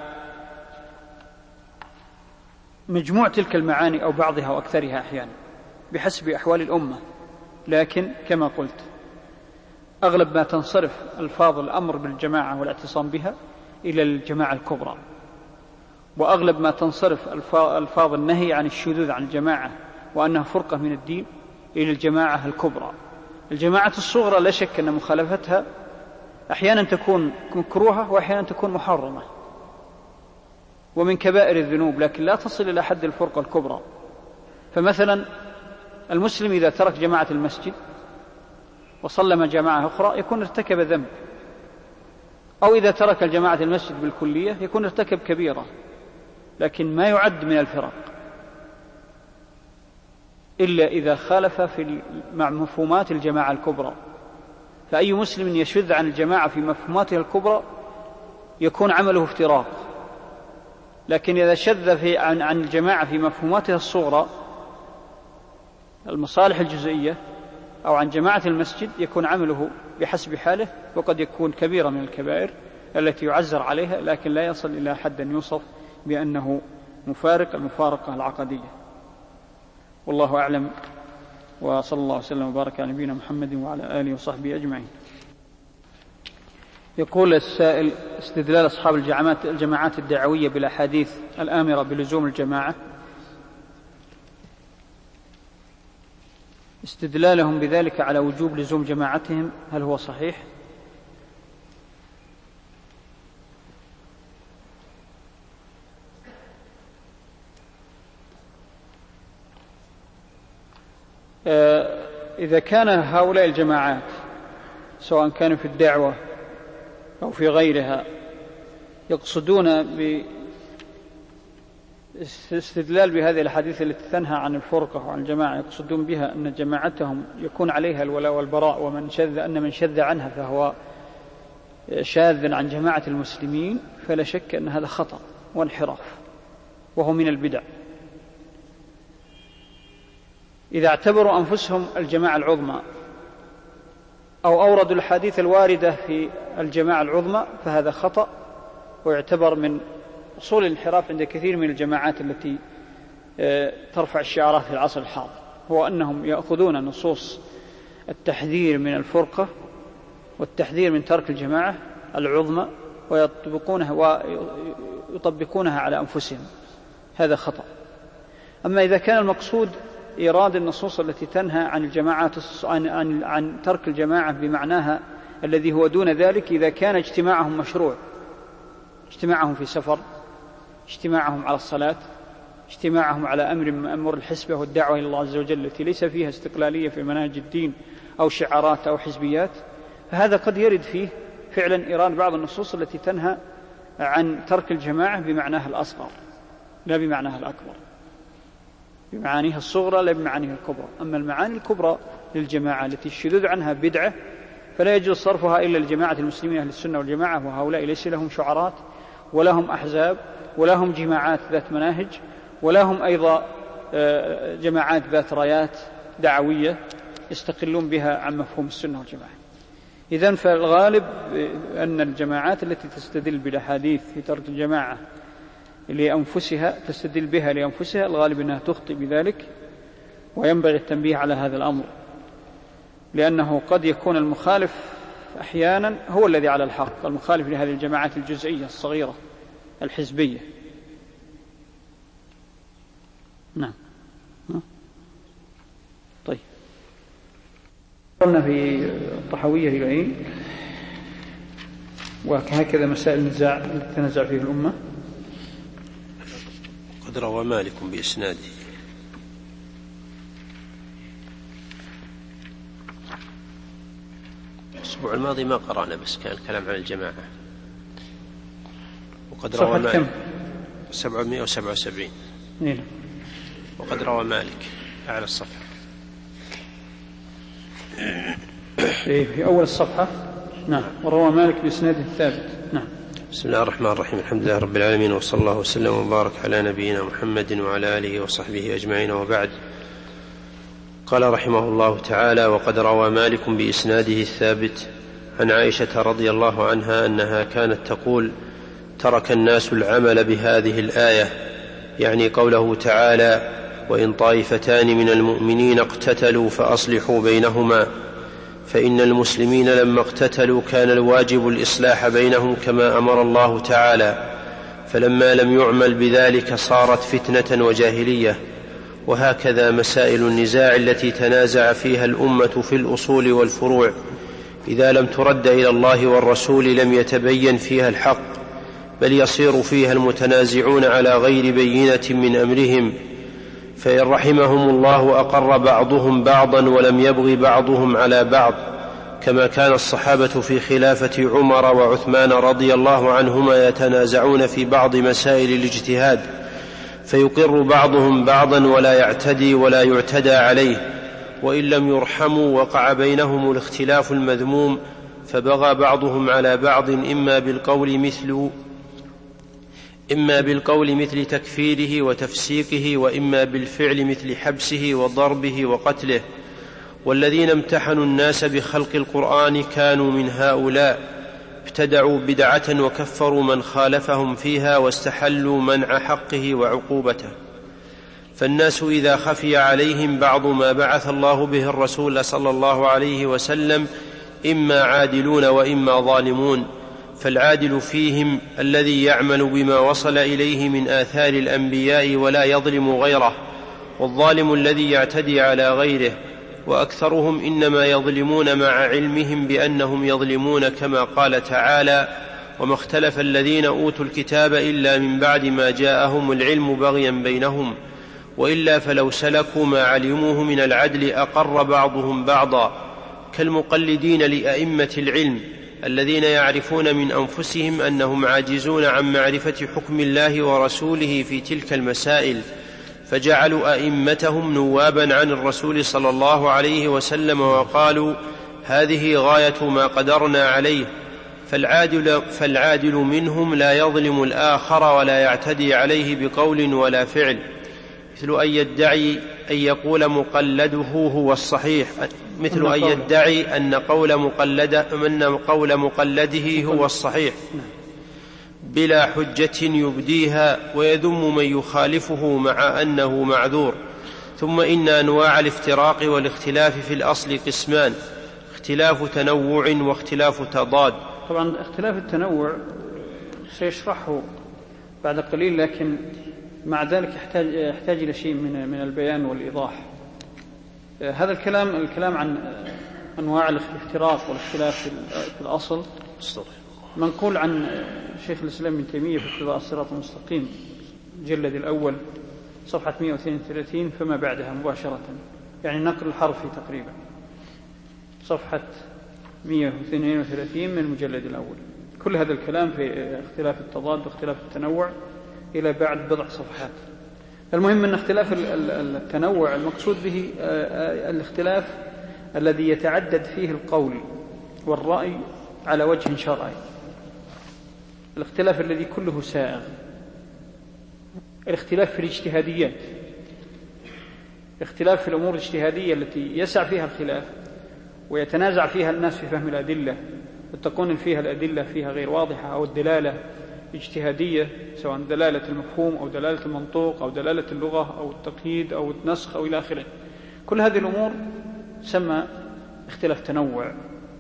Speaker 1: مجموع تلك المعاني أو بعضها وأكثرها أحيانا بحسب أحوال الأمة، لكن كما قلت أغلب ما تنصرف ألفاظ الأمر بالجماعة والاعتصام بها إلى الجماعة الكبرى، وأغلب ما تنصرف ألفاظ النهي عن الشذوذ عن الجماعة وأنها فرقة من الدين إلى الجماعة الكبرى. الجماعة الصغرى لا شك أن مخالفتها أحيانا تكون مكروهة وأحيانا تكون محرمة ومن كبائر الذنوب، لكن لا تصل إلى حد الفرقة الكبرى. فمثلا المسلم إذا ترك جماعة المسجد وصلى جماعة أخرى يكون ارتكب ذنب، أو إذا ترك الجماعة المسجد بالكلية يكون ارتكب كبيرة، لكن ما يعد من الفرق إلا إذا خالف في مع مفهومات الجماعة الكبرى. فأي مسلم يشذ عن الجماعة في مفهوماتها الكبرى يكون عمله افتراق، لكن إذا شذ في عن, عن الجماعة في مفهوماتها الصغرى المصالح الجزئية أو عن جماعة المسجد يكون عمله بحسب حاله، وقد يكون كبيرة من الكبائر التي يعزر عليها، لكن لا يصل إلى حد يوصف بأنه مفارق المفارقة العقدية. والله أعلم، وصلى الله وسلم وبارك على نبينا محمد وعلى آله وصحبه أجمعين. يقول السائل: استدلال أصحاب الجماعات, الجماعات الدعوية بالأحاديث الآمرة بلزوم الجماعة، استدلالهم بذلك على وجوب لزوم جماعتهم هل هو صحيح؟ إذا كان هؤلاء الجماعات سواء كانوا في الدعوة أو في غيرها يقصدون باستدلال بهذه الحديث التي تنهى عن الفرقة وعن الجماعة، يقصدون بها أن جماعتهم يكون عليها الولاء والبراء، ومن شذ أن من شذ عنها فهو شاذ عن جماعة المسلمين، فلا شك أن هذا خطأ وانحراف وهو من البدع. إذا اعتبروا أنفسهم الجماعة العظمى أو أوردوا الحديث الواردة في الجماعة العظمى فهذا خطأ، ويعتبر من أصول الانحراف عند كثير من الجماعات التي ترفع الشعارات في العصر الحاضر، هو أنهم يأخذون نصوص التحذير من الفرقة والتحذير من ترك الجماعة العظمى ويطبقونها ويطبقونها على أنفسهم، هذا خطأ. أما إذا كان المقصود إيراد النصوص التي تنهى عن الجماعات عن, عن, عن ترك الجماعة بمعناها الذي هو دون ذلك، إذا كان اجتماعهم مشروع، اجتماعهم في سفر، اجتماعهم على الصلاة، اجتماعهم على أمر من أمور الحسبة والدعوة إلى الله عز وجل التي ليس فيها استقلالية في مناهج الدين أو شعارات أو حزبيات، فهذا قد يرد فيه فعلا إيراد بعض النصوص التي تنهى عن ترك الجماعة بمعناها الأصغر لا بمعناها الأكبر، بمعانيها الصغرى لا بمعانيها الكبرى. أما المعاني الكبرى للجماعة التي الشذوذ عنها بدعة فلا يجوز صرفها إلا لجماعة المسلمين أهل السنة والجماعة، وهؤلاء ليس لهم شعارات ولا هم أحزاب ولا هم جماعات ذات مناهج ولا هم أيضا جماعات ذات رايات دعوية يستقلون بها عن مفهوم السنة والجماعة. إذن فالغالب أن الجماعات التي تستدل بالأحاديث في ترك الجماعة لأنفسها تستدل بها لأنفسها، الغالب أنها تخطئ بذلك، وينبغي التنبيه على هذا الأمر، لأنه قد يكون المخالف أحيانا هو الذي على الحق، المخالف لهذه الجماعات الجزئية الصغيرة الحزبية. نعم. طيب، قلنا في الطحاوية الآن، وهكذا مسائل النزاع تنازع فيه الأمة.
Speaker 2: قد روى مالك بإسناده. الأسبوع الماضي ما قرأنا، بس كان الكلام عن الجماعة. وقد روى مالك سبعمائة وسبعة وسبعين.
Speaker 1: نعم.
Speaker 2: وقد روى مالك أعلى الصفحة
Speaker 1: في أول الصفحة. نعم. وروى مالك بإسناده الثابت. نعم.
Speaker 2: بسم الله الرحمن الرحيم، الحمد لله رب العالمين، وصلى الله وسلم وبارك على نبينا محمد وعلى آله وصحبه أجمعين، وبعد. قال رحمه الله تعالى: وقد روى مالك بإسناده الثابت عن عائشة رضي الله عنها أنها كانت تقول: ترك الناس العمل بهذه الآية، يعني قوله تعالى: وإن طائفتان من المؤمنين اقتتلوا فأصلحوا بينهما، فإن المسلمين لما اقتتلوا كان الواجب الإصلاح بينهم كما أمر الله تعالى، فلما لم يعمل بذلك صارت فتنة وجاهلية. وهكذا مسائل النزاع التي تنازع فيها الأمة في الأصول والفروع، إذا لم ترد إلى الله والرسول لم يتبين فيها الحق، بل يصير فيها المتنازعون على غير بينة من أمرهم، فإن رحمهم الله أقر بعضهم بعضا ولم يبغ بعضهم على بعض، كما كان الصحابة في خلافة عمر وعثمان رضي الله عنهما يتنازعون في بعض مسائل الاجتهاد، فيقر بعضهم بعضا ولا يعتدي ولا يعتدى عليه، وإن لم يرحموا وقع بينهم الاختلاف المذموم، فبغى بعضهم على بعض إما بالقول مثل إما بالقول مثل تكفيره وتفسيقه، وإما بالفعل مثل حبسه وضربه وقتله. والذين امتحنوا الناس بخلق القرآن كانوا من هؤلاء، ابتدعوا بدعة وكفروا من خالفهم فيها واستحلوا منع حقه وعقوبته. فالناس إذا خفي عليهم بعض ما بعث الله به الرسول صلى الله عليه وسلم إما عادلون وإما ظالمون، فالعادل فيهم الذي يعمل بما وصل إليه من آثار الأنبياء ولا يظلم غيره، والظالم الذي يعتدي على غيره، وأكثرهم إنما يظلمون مع علمهم بأنهم يظلمون، كما قال تعالى: وما اختلف الذين أوتوا الكتاب إلا من بعد ما جاءهم العلم بغيا بينهم، وإلا فلو سلكوا ما علموه من العدل أقر بعضهم بعضا، كالمقلدين لأئمة العلم الذين يعرفون من أنفسهم أنهم عاجزون عن معرفة حكم الله ورسوله في تلك المسائل، فجعلوا أئمتهم نوابا عن الرسول صلى الله عليه وسلم وقالوا هذه غاية ما قدرنا عليه. فالعادل, فالعادل منهم لا يظلم الآخر ولا يعتدي عليه بقول ولا فعل، مثل أن يدعي أن يقول مقلده هو الصحيح مثل أن يدعي أن قول, مقلد أن قول مقلده هو الصحيح بلا حجة يبديها، ويذم من يخالفه مع أنه معذور. ثم إن أنواع الافتراق والاختلاف في الأصل قسمان: اختلاف تنوع واختلاف تضاد.
Speaker 1: طبعا اختلاف التنوع سيشرحه بعد قليل، لكن مع ذلك يحتاج, يحتاج إلى شيء من, من البيان والإيضاح. هذا الكلام الكلام عن أنواع الافتراق والاختلاف في الأصل منقول عن شيخ الإسلام ابن تيمية في اقتضاء الصراط المستقيم الجلد الأول صفحة مئة واثنين وثلاثين فما بعدها مباشرة، يعني نقل الحرفي تقريبا، صفحة مئة واثنين وثلاثين من المجلد الأول. كل هذا الكلام في اختلاف التضاد واختلاف التنوع إلى بعد بضع صفحات. المهم أن اختلاف التنوع المقصود به الاختلاف الذي يتعدد فيه القول والرأي على وجه شرعي، الاختلاف الذي كله سائغ، الاختلاف في الاجتهاديات، اختلاف في الأمور الاجتهادية التي يسع فيها الخلاف ويتنازع فيها الناس في فهم الأدلة، وتكون فيها الأدلة فيها غير واضحة أو الدلالة اجتهادية، سواء دلالة المفهوم أو دلالة المنطوق أو دلالة اللغة أو التقييد أو النسخ أو إلى آخره. كل هذه الأمور سمى اختلاف تنوع،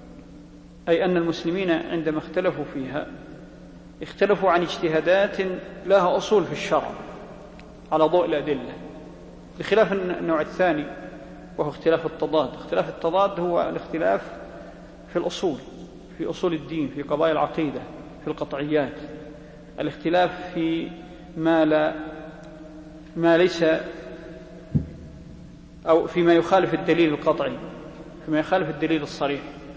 Speaker 1: أي أن المسلمين عندما اختلفوا فيها اختلفوا عن اجتهادات لها أصول في الشرع على ضوء الأدلة، بخلاف النوع الثاني وهو اختلاف التضاد. اختلاف التضاد هو الاختلاف في الأصول، في أصول الدين، في قضايا العقيدة، في القطعيات، الاختلاف في ما لا ما ليس أو فيما يخالف الدليل القطعي، فيما يخالف الدليل الصريح،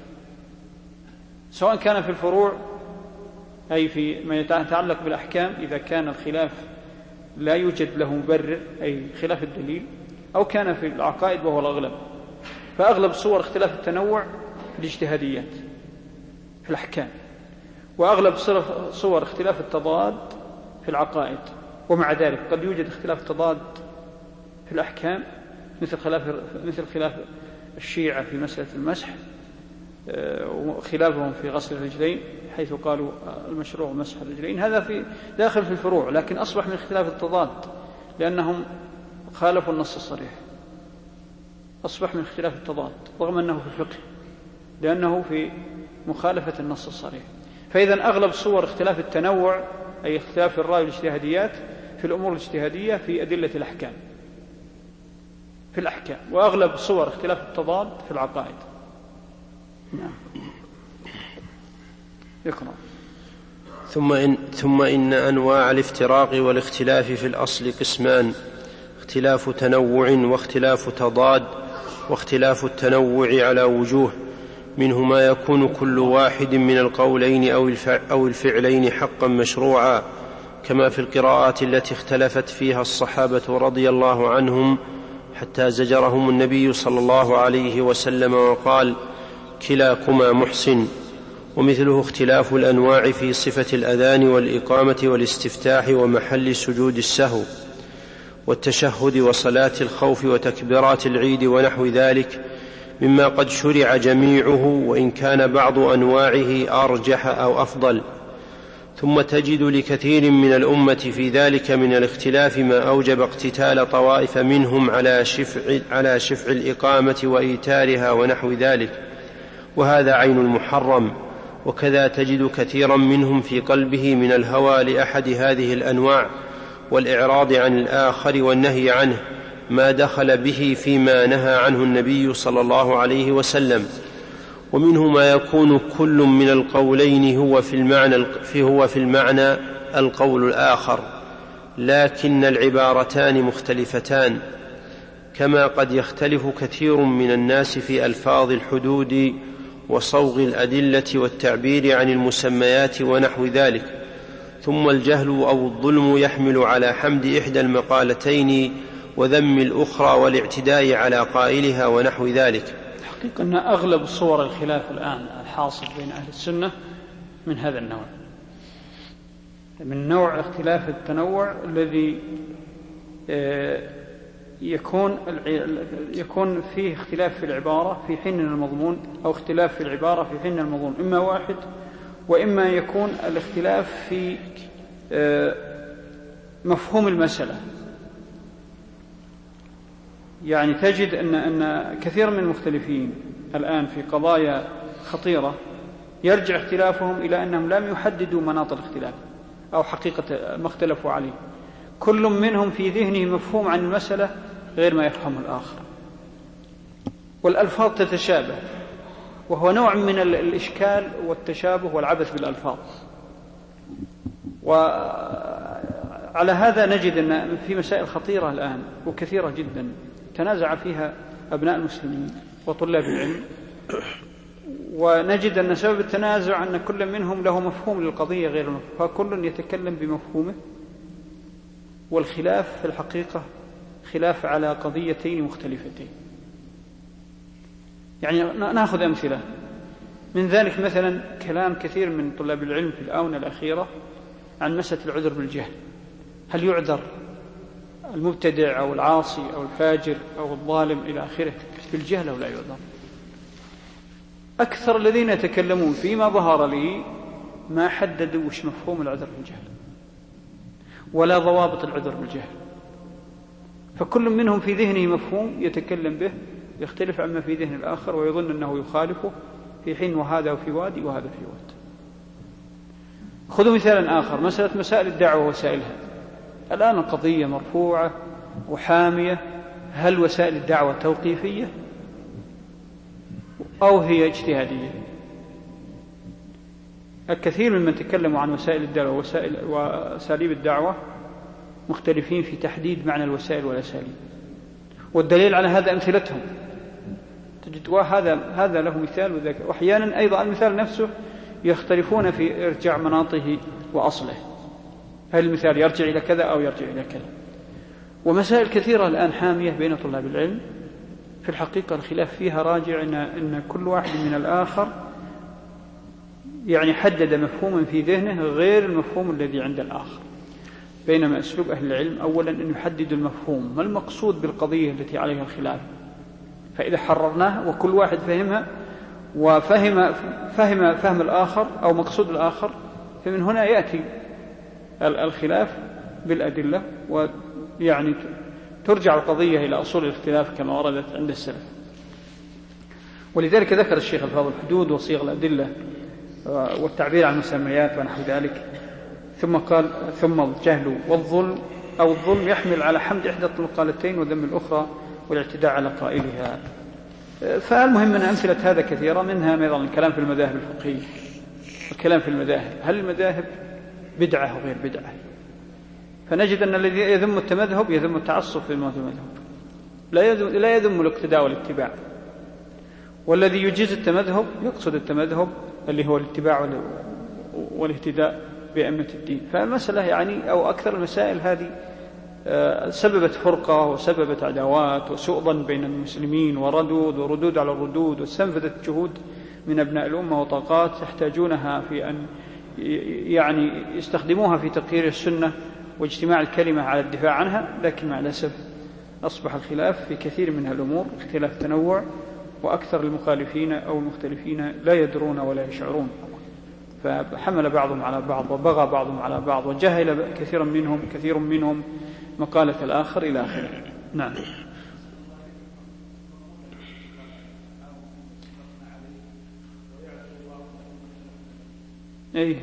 Speaker 1: سواء كان في الفروع أي في ما يتعلق بالأحكام إذا كان الخلاف لا يوجد له مبرر أي خلاف الدليل، أو كان في العقائد وهو الأغلب. فأغلب صور اختلاف التنوع في الاجتهاديات في الأحكام، وأغلب صور اختلاف التضاد في العقائد. ومع ذلك قد يوجد اختلاف تضاد في الأحكام، مثل خلاف مثل خلاف الشيعة في مسألة المسح، وخلافهم في غسل الرجلين حيث قالوا المشروع مسح الرجلين، هذا في داخل في الفروع، لكن أصبح من اختلاف التضاد لأنهم خالفوا النص الصريح، أصبح من اختلاف التضاد رغم أنه في الفقه لأنه في مخالفة النص الصريح. فإذا أغلب صور اختلاف التنوع أي اختلاف الرأي والاجتهاديات في الأمور الاجتهادية في أدلة الأحكام في الأحكام، وأغلب صور اختلاف التضاد في العقائد. نعم. يقرأ.
Speaker 2: ثم إن, ثم إن أنواع الافتراق والاختلاف في الأصل قسمان: اختلاف تنوع واختلاف تضاد. واختلاف التنوع على وجوه: منه ما يكون كل واحد من القولين أو الفعلين حقا مشروعا، كما في القراءات التي اختلفت فيها الصحابة رضي الله عنهم حتى زجرهم النبي صلى الله عليه وسلم وقال: كلاكما محسن. ومثله اختلاف الأنواع في صفة الأذان والإقامة والاستفتاح ومحل سجود السهو والتشهد وصلاة الخوف وتكبيرات العيد ونحو ذلك، مما قد شرع جميعه، وإن كان بعض أنواعه أرجح أو أفضل. ثم تجد لكثير من الأمة في ذلك من الاختلاف ما أوجب اقتتال طوائف منهم على شفع, على شفع الإقامة وإيتارها ونحو ذلك، وهذا عين المحرم. وكذا تجد كثيرا منهم في قلبه من الهوى لأحد هذه الأنواع والإعراض عن الآخر والنهي عنه ما دخل به فيما نهى عنه النبي صلى الله عليه وسلم. ومنه ما يكون كل من القولين هو في المعنى, هو في المعنى القول الآخر، لكن العبارتان مختلفتان، كما قد يختلف كثير من الناس في ألفاظ الحدود وصوغ الأدلة والتعبير عن المسميات ونحو ذلك. ثم الجهل أو الظلم يحمل على حمد إحدى المقالتين وذم الأخرى والاعتداء على قائلها ونحو ذلك.
Speaker 1: الحقيقة أن أغلب صور الخلاف الآن الحاصل بين أهل السنة من هذا النوع، من نوع اختلاف التنوع الذي يكون يكون فيه اختلاف في العبارة في حين المضمون، أو اختلاف في العبارة في حين المضمون إما واحد، وإما يكون الاختلاف في مفهوم المسألة. يعني تجد أن أن كثير من المختلفين الآن في قضايا خطيرة يرجع اختلافهم إلى أنهم لم يحددوا مناط الاختلاف أو حقيقة ما اختلفوا عليه. كل منهم في ذهنه مفهوم عن المسألة غير ما يفهم الآخر، والألفاظ تتشابه، وهو نوع من الإشكال والتشابه والعبث بالألفاظ. وعلى هذا نجد أن في مسائل خطيرة الآن وكثيرة جدا تنازع فيها أبناء المسلمين وطلاب العلم، ونجد أن سبب التنازع أن كل منهم له مفهوم للقضية غير المفهوم، فكل يتكلم بمفهومه، والخلاف في الحقيقة خلاف على قضيتين مختلفتين. يعني نأخذ أمثلة من ذلك، مثلا كلام كثير من طلاب العلم في الآونة الأخيرة عن مسألة العذر بالجهل. هل يعذر المبتدع أو العاصي أو الفاجر أو الظالم إلى آخره بالجهل أو لا يعذر؟ أكثر الذين يتكلمون فيما ظهر لي ما حددوا وش مفهوم العذر بالجهل ولا ضوابط العذر بالجهل، فكل منهم في ذهنه مفهوم يتكلم به يختلف عما في ذهن الآخر ويظن أنه يخالفه، في حين وهذا في وادي وهذا في واد. خذوا مثالا آخر، مسألة مسائل الدعوة ووسائلها. الآن القضية مرفوعة وحامية، هل وسائل الدعوة توقيفية أو هي اجتهادية؟ الكثير ممن تكلموا عن وسائل الدعوة وأساليب الدعوة مختلفين في تحديد معنى الوسائل والأساليب، والدليل على هذا أمثلتهم. تجد هذا هذا له مثال وذاك، وأحيانا أيضا المثال نفسه يختلفون في إرجاع مناطه وأصله، هل المثال يرجع إلى كذا أو يرجع إلى كذا. ومسائل كثيرة الآن حامية بين طلاب العلم، في الحقيقة الخلاف فيها راجع إن, إن كل واحد من الآخر يعني حدد مفهوما في ذهنه غير المفهوم الذي عند الآخر. بينما أسلوب أهل العلم أولا أن يحدد المفهوم، ما المقصود بالقضية التي عليها الخلاف، فإذا حررناه وكل واحد فهمها وفهم فهم فهم الآخر أو مقصود الآخر، فمن هنا يأتي الخلاف بالأدلة، ويعني ترجع القضية إلى أصول الاختلاف كما وردت عند السلف. ولذلك ذكر الشيخ الفاضل الحدود وصيغ الأدلة والتعبير عن المسميات ونحو ذلك، ثم قال ثم الجهل والظلم أو الظلم يحمل على حمد إحدى المقالتين وذم الأخرى والاعتداء على قائلها. فالمهم أن أمثلة هذا كثيرة، منها أيضا الكلام في المذاهب الفقهية، الكلام في المذاهب، هل المذاهب بدعة أو غير بدعة؟ فنجد أن الذي يذم التمذهب يذم التعصب في المذهب، لا يذم, لا يذم الاقتداء والاتباع، والذي يجيز التمذهب يقصد التمذهب اللي هو الاتباع والاهتداء بأئمة الدين. فالمسألة يعني أو أكثر المسائل هذه سببت فرقة وسببت عداوات وسوء ظن بين المسلمين وردود وردود على الردود، واستنفذت جهود من أبناء الأمة وطاقات يحتاجونها في أن يعني يستخدموها في تقرير السنة واجتماع الكلمة على الدفاع عنها. لكن مع الأسف أصبح الخلاف في كثير من هالأمور اختلاف تنوع، وأكثر المخالفين أو المختلفين لا يدرون ولا يشعرون، فحمل بعضهم على بعض وبغى بعضهم على بعض وجهل كثيرا منهم كثير منهم مقالة الآخر إلى آخره. نعم. أي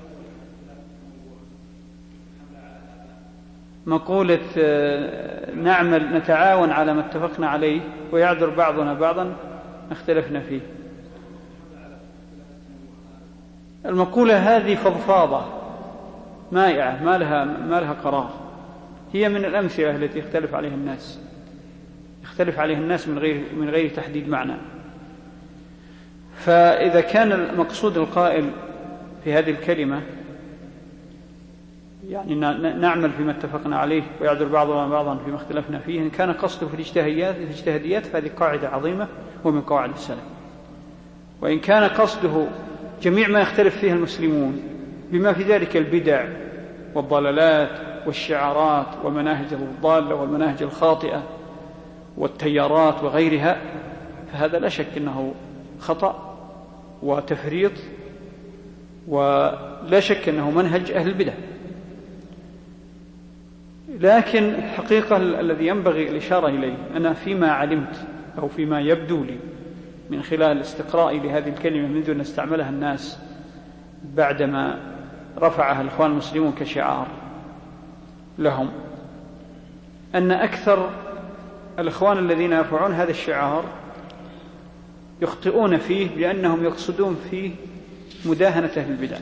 Speaker 1: مقولة نعمل نتعاون على ما اتفقنا عليه ويعذر بعضنا بعضا اختلفنا فيه. المقولة هذه فضفاضة مائعة ما لها, ما لها قرار، هي من الأمثلة التي يختلف عليها الناس يختلف عليها الناس من غير من غير تحديد معنى. فإذا كان المقصود القائل في هذه الكلمة يعني نعمل فيما اتفقنا عليه ويعذر بعضنا بعضا فيما اختلفنا فيه، إن كان قصده في الاجتهاديات الاجتهاديات فهذه قاعدة عظيمة ومن قواعد السلف. وإن كان قصده جميع ما يختلف فيه المسلمون بما في ذلك البدع والضلالات والشعارات والمناهج الضالة والمناهج الخاطئة والتيارات وغيرها، فهذا لا شك أنه خطأ وتفريط، ولا شك أنه منهج أهل البدع. لكن الحقيقة الذي ينبغي الإشارة إليه أنا فيما علمت أو فيما يبدو لي من خلال استقرائي لهذه الكلمة منذ أن استعملها الناس بعدما رفعها الإخوان المسلمون كشعار لهم، أن أكثر الإخوان الذين يرفعون هذا الشعار يخطئون فيه لأنهم يقصدون فيه مداهنة أهل البدع.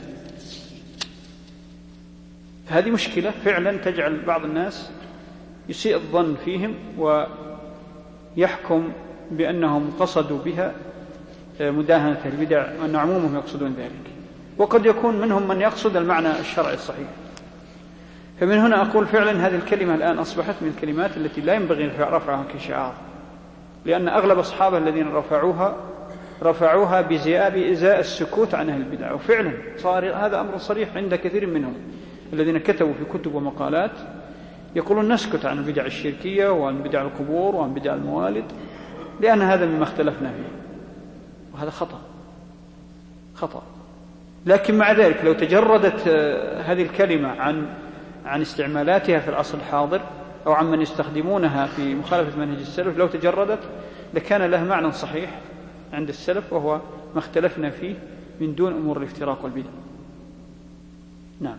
Speaker 1: هذه مشكلة فعلا تجعل بعض الناس يسيء الظن فيهم ويحكم بأنهم قصدوا بها مداهنة أهل البدع وأن عمومهم يقصدون ذلك، وقد يكون منهم من يقصد المعنى الشرعي الصحيح. فمن هنا أقول فعلا هذه الكلمة الآن أصبحت من الكلمات التي لا ينبغي رفعها كشعار، لأن أغلب أصحابها الذين رفعوها رفعوها بإزاء السكوت عن أهل البدع. وفعلا صار هذا أمر صريح عند كثير منهم الذين كتبوا في كتب ومقالات يقولون نسكت عن البدع الشركية وعن بدع القبور وعن بدع الموالد لأن هذا مما اختلفنا فيه، وهذا خطأ خطأ. لكن مع ذلك لو تجردت هذه الكلمة عن عن استعمالاتها في العصر الحاضر أو عن من يستخدمونها في مخالفة منهج السلف، لو تجردت لكان لها معنى صحيح عند السلف، وهو ما اختلفنا فيه من دون أمور الافتراق والبدع. نعم.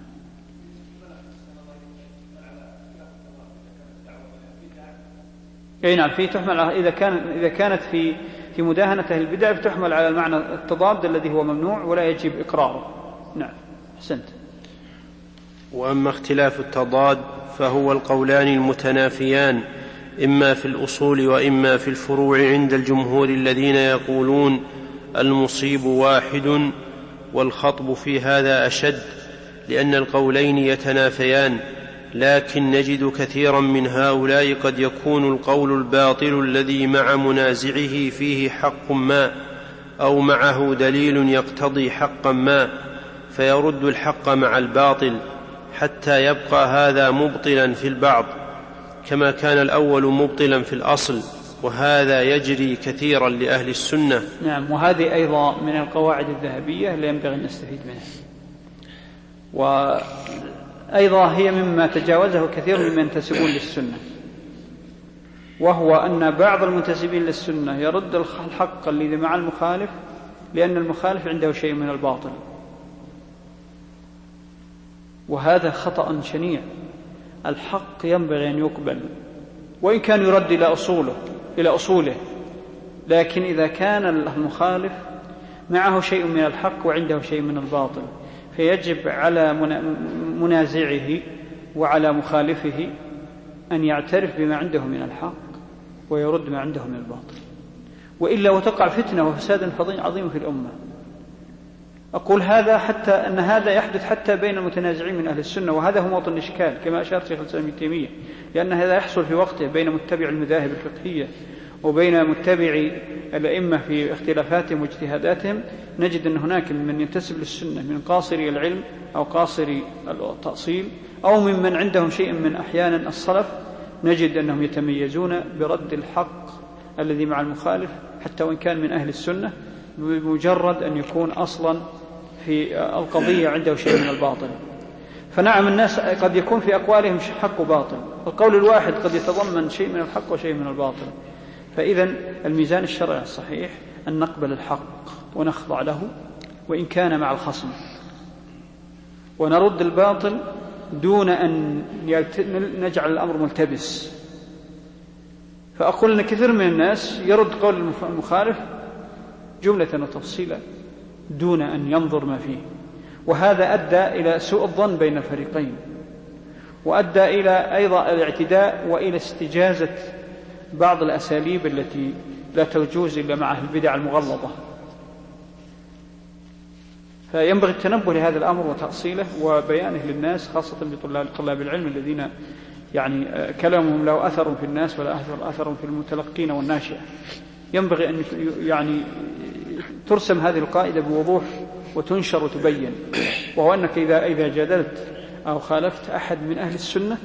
Speaker 1: أي نعم، في تحمل إذا كان إذا كانت في في مداهنة أهل البدع فتحمل على المعنى التضاد الذي هو ممنوع ولا يجب إقراره. نعم، أحسنت.
Speaker 2: وأما اختلاف التضاد فهو القولان المتنافيان إما في الأصول وإما في الفروع عند الجمهور الذين يقولون المصيب واحد، والخطب في هذا أشد لأن القولين يتنافيان. لكن نجد كثيرا من هؤلاء قد يكون القول الباطل الذي مع منازعه فيه حق ما أو معه دليل يقتضي حقا ما، فيرد الحق مع الباطل حتى يبقى هذا مبطلا في البعض كما كان الأول مبطلا في الأصل، وهذا يجري كثيرا لأهل السنة.
Speaker 1: نعم، وهذه أيضا من القواعد الذهبية اللي ينبغي أن نستفيد منها، وأيضا هي مما تجاوزه كثير ممن ينتسبون للسنة، وهو أن بعض المنتسبين للسنة يرد الحق الذي مع المخالف لأن المخالف عنده شيء من الباطل، وهذا خطأ شنيع. الحق ينبغي أن يقبل وإن كان يرد إلى أصوله إلى أصوله لكن إذا كان المخالف معه شيء من الحق وعنده شيء من الباطل فيجب على منازعه وعلى مخالفه أن يعترف بما عنده من الحق ويرد ما عنده من الباطل، وإلا وتقع فتنة وفساد عظيم في الأمة. أقول هذا حتى أن هذا يحدث حتى بين المتنازعين من أهل السنة، وهذا هو موطن الإشكال كما أشار شيخ الإسلام ابن تيمية، لأن هذا يحصل في وقته بين متبع المذاهب الفقهية وبين متبع الأئمة في اختلافاتهم واجتهاداتهم. نجد أن هناك من ينتسب للسنة من قاصري العلم أو قاصري التأصيل أو ممن عندهم شيء من أحيانا الصلف، نجد أنهم يتميزون برد الحق الذي مع المخالف حتى وإن كان من أهل السنة، بمجرد أن يكون أصلا في القضية عنده شيء من الباطل. فنعم الناس قد يكون في أقوالهم حق وباطل، القول الواحد قد يتضمن شيء من الحق وشيء من الباطل. فإذا الميزان الشرعي الصحيح أن نقبل الحق ونخضع له وإن كان مع الخصم، ونرد الباطل دون أن نجعل الأمر ملتبس. فأقول أن كثير من الناس يرد قول المخالف جملة وتفصيلا دون أن ينظر ما فيه، وهذا أدى إلى سوء الظن بين الفريقين، وأدى إلى أيضا الاعتداء وإلى استجازة بعض الأساليب التي لا تجوز إلا مع البدع المغلظة. فينبغي التنبه لهذا الأمر وتأصيله وبيانه للناس، خاصة بطلاب طلاب العلم الذين يعني كلامهم له أثر في الناس ولا أثر في المتلقين والناشئة. ينبغي أن يعني ترسم هذه القاعدة بوضوح وتنشر وتبين، وهو أنك إذا إذا جادلت أو خالفت أحد من أهل السنة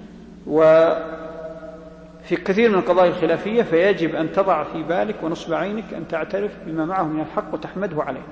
Speaker 1: وفي كثير من القضايا الخلافية فيجب أن تضع في بالك ونصب عينك أن تعترف بما معه من الحق وتحمده عليه،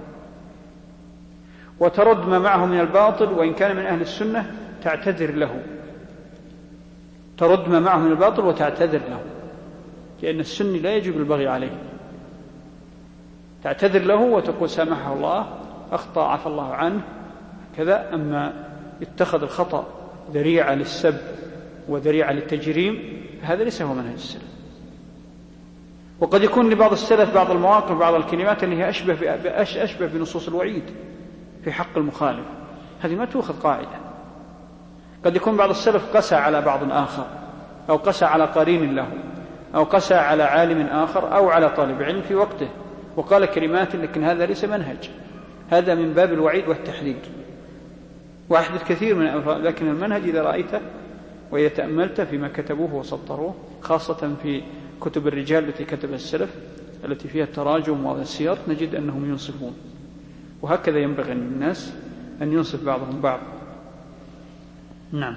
Speaker 1: وترد ما معه من الباطل وإن كان من أهل السنة تعتذر له، ترد ما معه من الباطل وتعتذر له، لأن السني لا يجب البغي عليه، تعتذر له وتقول سامحه الله، أخطأ عفى الله عنه كذا. أما اتخذ الخطأ ذريعة للسب وذريعة للتجريم هذا ليس هو منهج السلف. وقد يكون لبعض السلف بعض المواقف بعض الكلمات اللي هي أشبه, أشبه بنصوص الوعيد في حق المخالف، هذه ما تأخذ قاعدة. قد يكون بعض السلف قسى على بعض آخر أو قسى على قرين له أو قسى على عالم آخر أو على طالب علم في وقته وقال كلمات، لكن هذا ليس منهج، هذا من باب الوعيد والتحذير وأحدث كثير من الألفاظ. لكن المنهج إذا رأيته وإذا تأملت فيما كتبوه وسطروه، خاصة في كتب الرجال التي كتبها السلف التي فيها التراجم والسير، نجد أنهم ينصفون. وهكذا ينبغي للناس أن ينصف بعضهم بعض. نعم.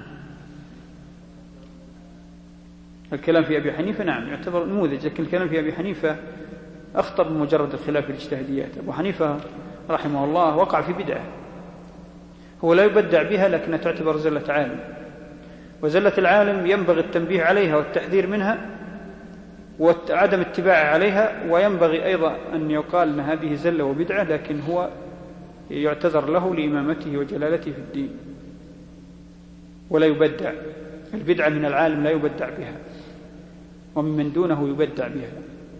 Speaker 1: الكلام في أبي حنيفة نعم يعتبر نموذج، لكن الكلام في أبي حنيفة أخطر من مجرد الخلاف الاجتهاديات. أبو حنيفة رحمه الله وقع في بدعة هو لا يبدع بها لكنها تعتبر زلة عالم، وزلة العالم ينبغي التنبيه عليها والتحذير منها وعدم اتباع عليها. وينبغي أيضا أن يقال أن هذه زلة وبدعة، لكن هو يعتذر له لإمامته وجلالته في الدين ولا يبدع. البدعة من العالم لا يبدع بها، ومن دونه يبدع بها.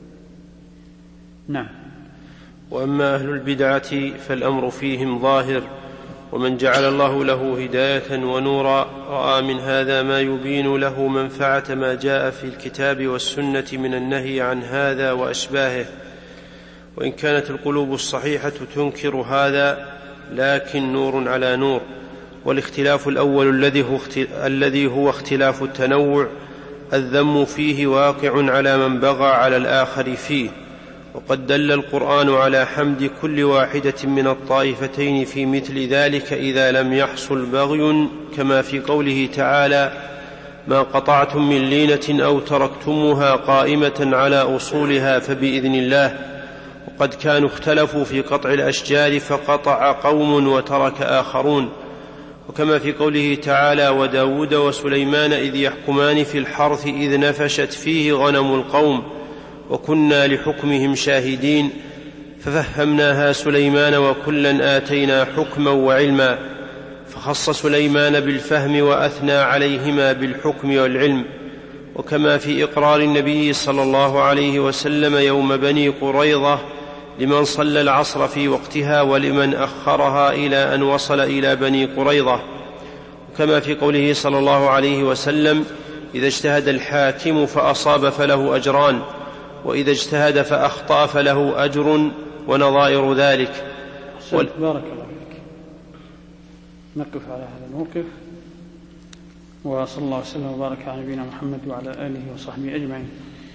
Speaker 1: نعم.
Speaker 2: وأما أهل البدعة فالأمر فيهم ظاهر، ومن جعل الله له هداية ونورا رأى من هذا ما يبين له منفعة ما جاء في الكتاب والسنة من النهي عن هذا وأشباهه. وإن كانت القلوب الصحيحة تنكر هذا، لكن نور على نور. والاختلاف الأول الذي هو اختلاف التنوع الذم فيه واقع على من بغى على الآخر فيه. وقد دل القرآن على حمد كل واحدة من الطائفتين في مثل ذلك إذا لم يحصل بغي، كما في قوله تعالى: ما قطعتم من لينة أو تركتموها قائمة على أصولها فبإذن الله. وقد كانوا اختلفوا في قطع الأشجار فقطع قوم وترك آخرون. وكما في قوله تعالى: وداود وسليمان إذ يحكمان في الحرث إذ نفشت فيه غنم القوم وكنا لحكمهم شاهدين ففهمناها سليمان وكلا آتينا حكما وعلما، فخص سليمان بالفهم وأثنى عليهما بالحكم والعلم. وكما في إقرار النبي صلى الله عليه وسلم يوم بني قريظة لمن صلى العصر في وقتها ولمن أخرها إلى أن وصل إلى بني قريظة. وكما في قوله صلى الله عليه وسلم: إذا اجتهد الحاكم فأصاب فله أجران، وإذا اجتهد فأخطأ فله أجر، ونظائر ذلك.
Speaker 1: وال... بارك الله فيك. نقف على هذا الموقف، وصلى الله وسلم وبارك على نبينا محمد وعلى آله وصحبه أجمعين.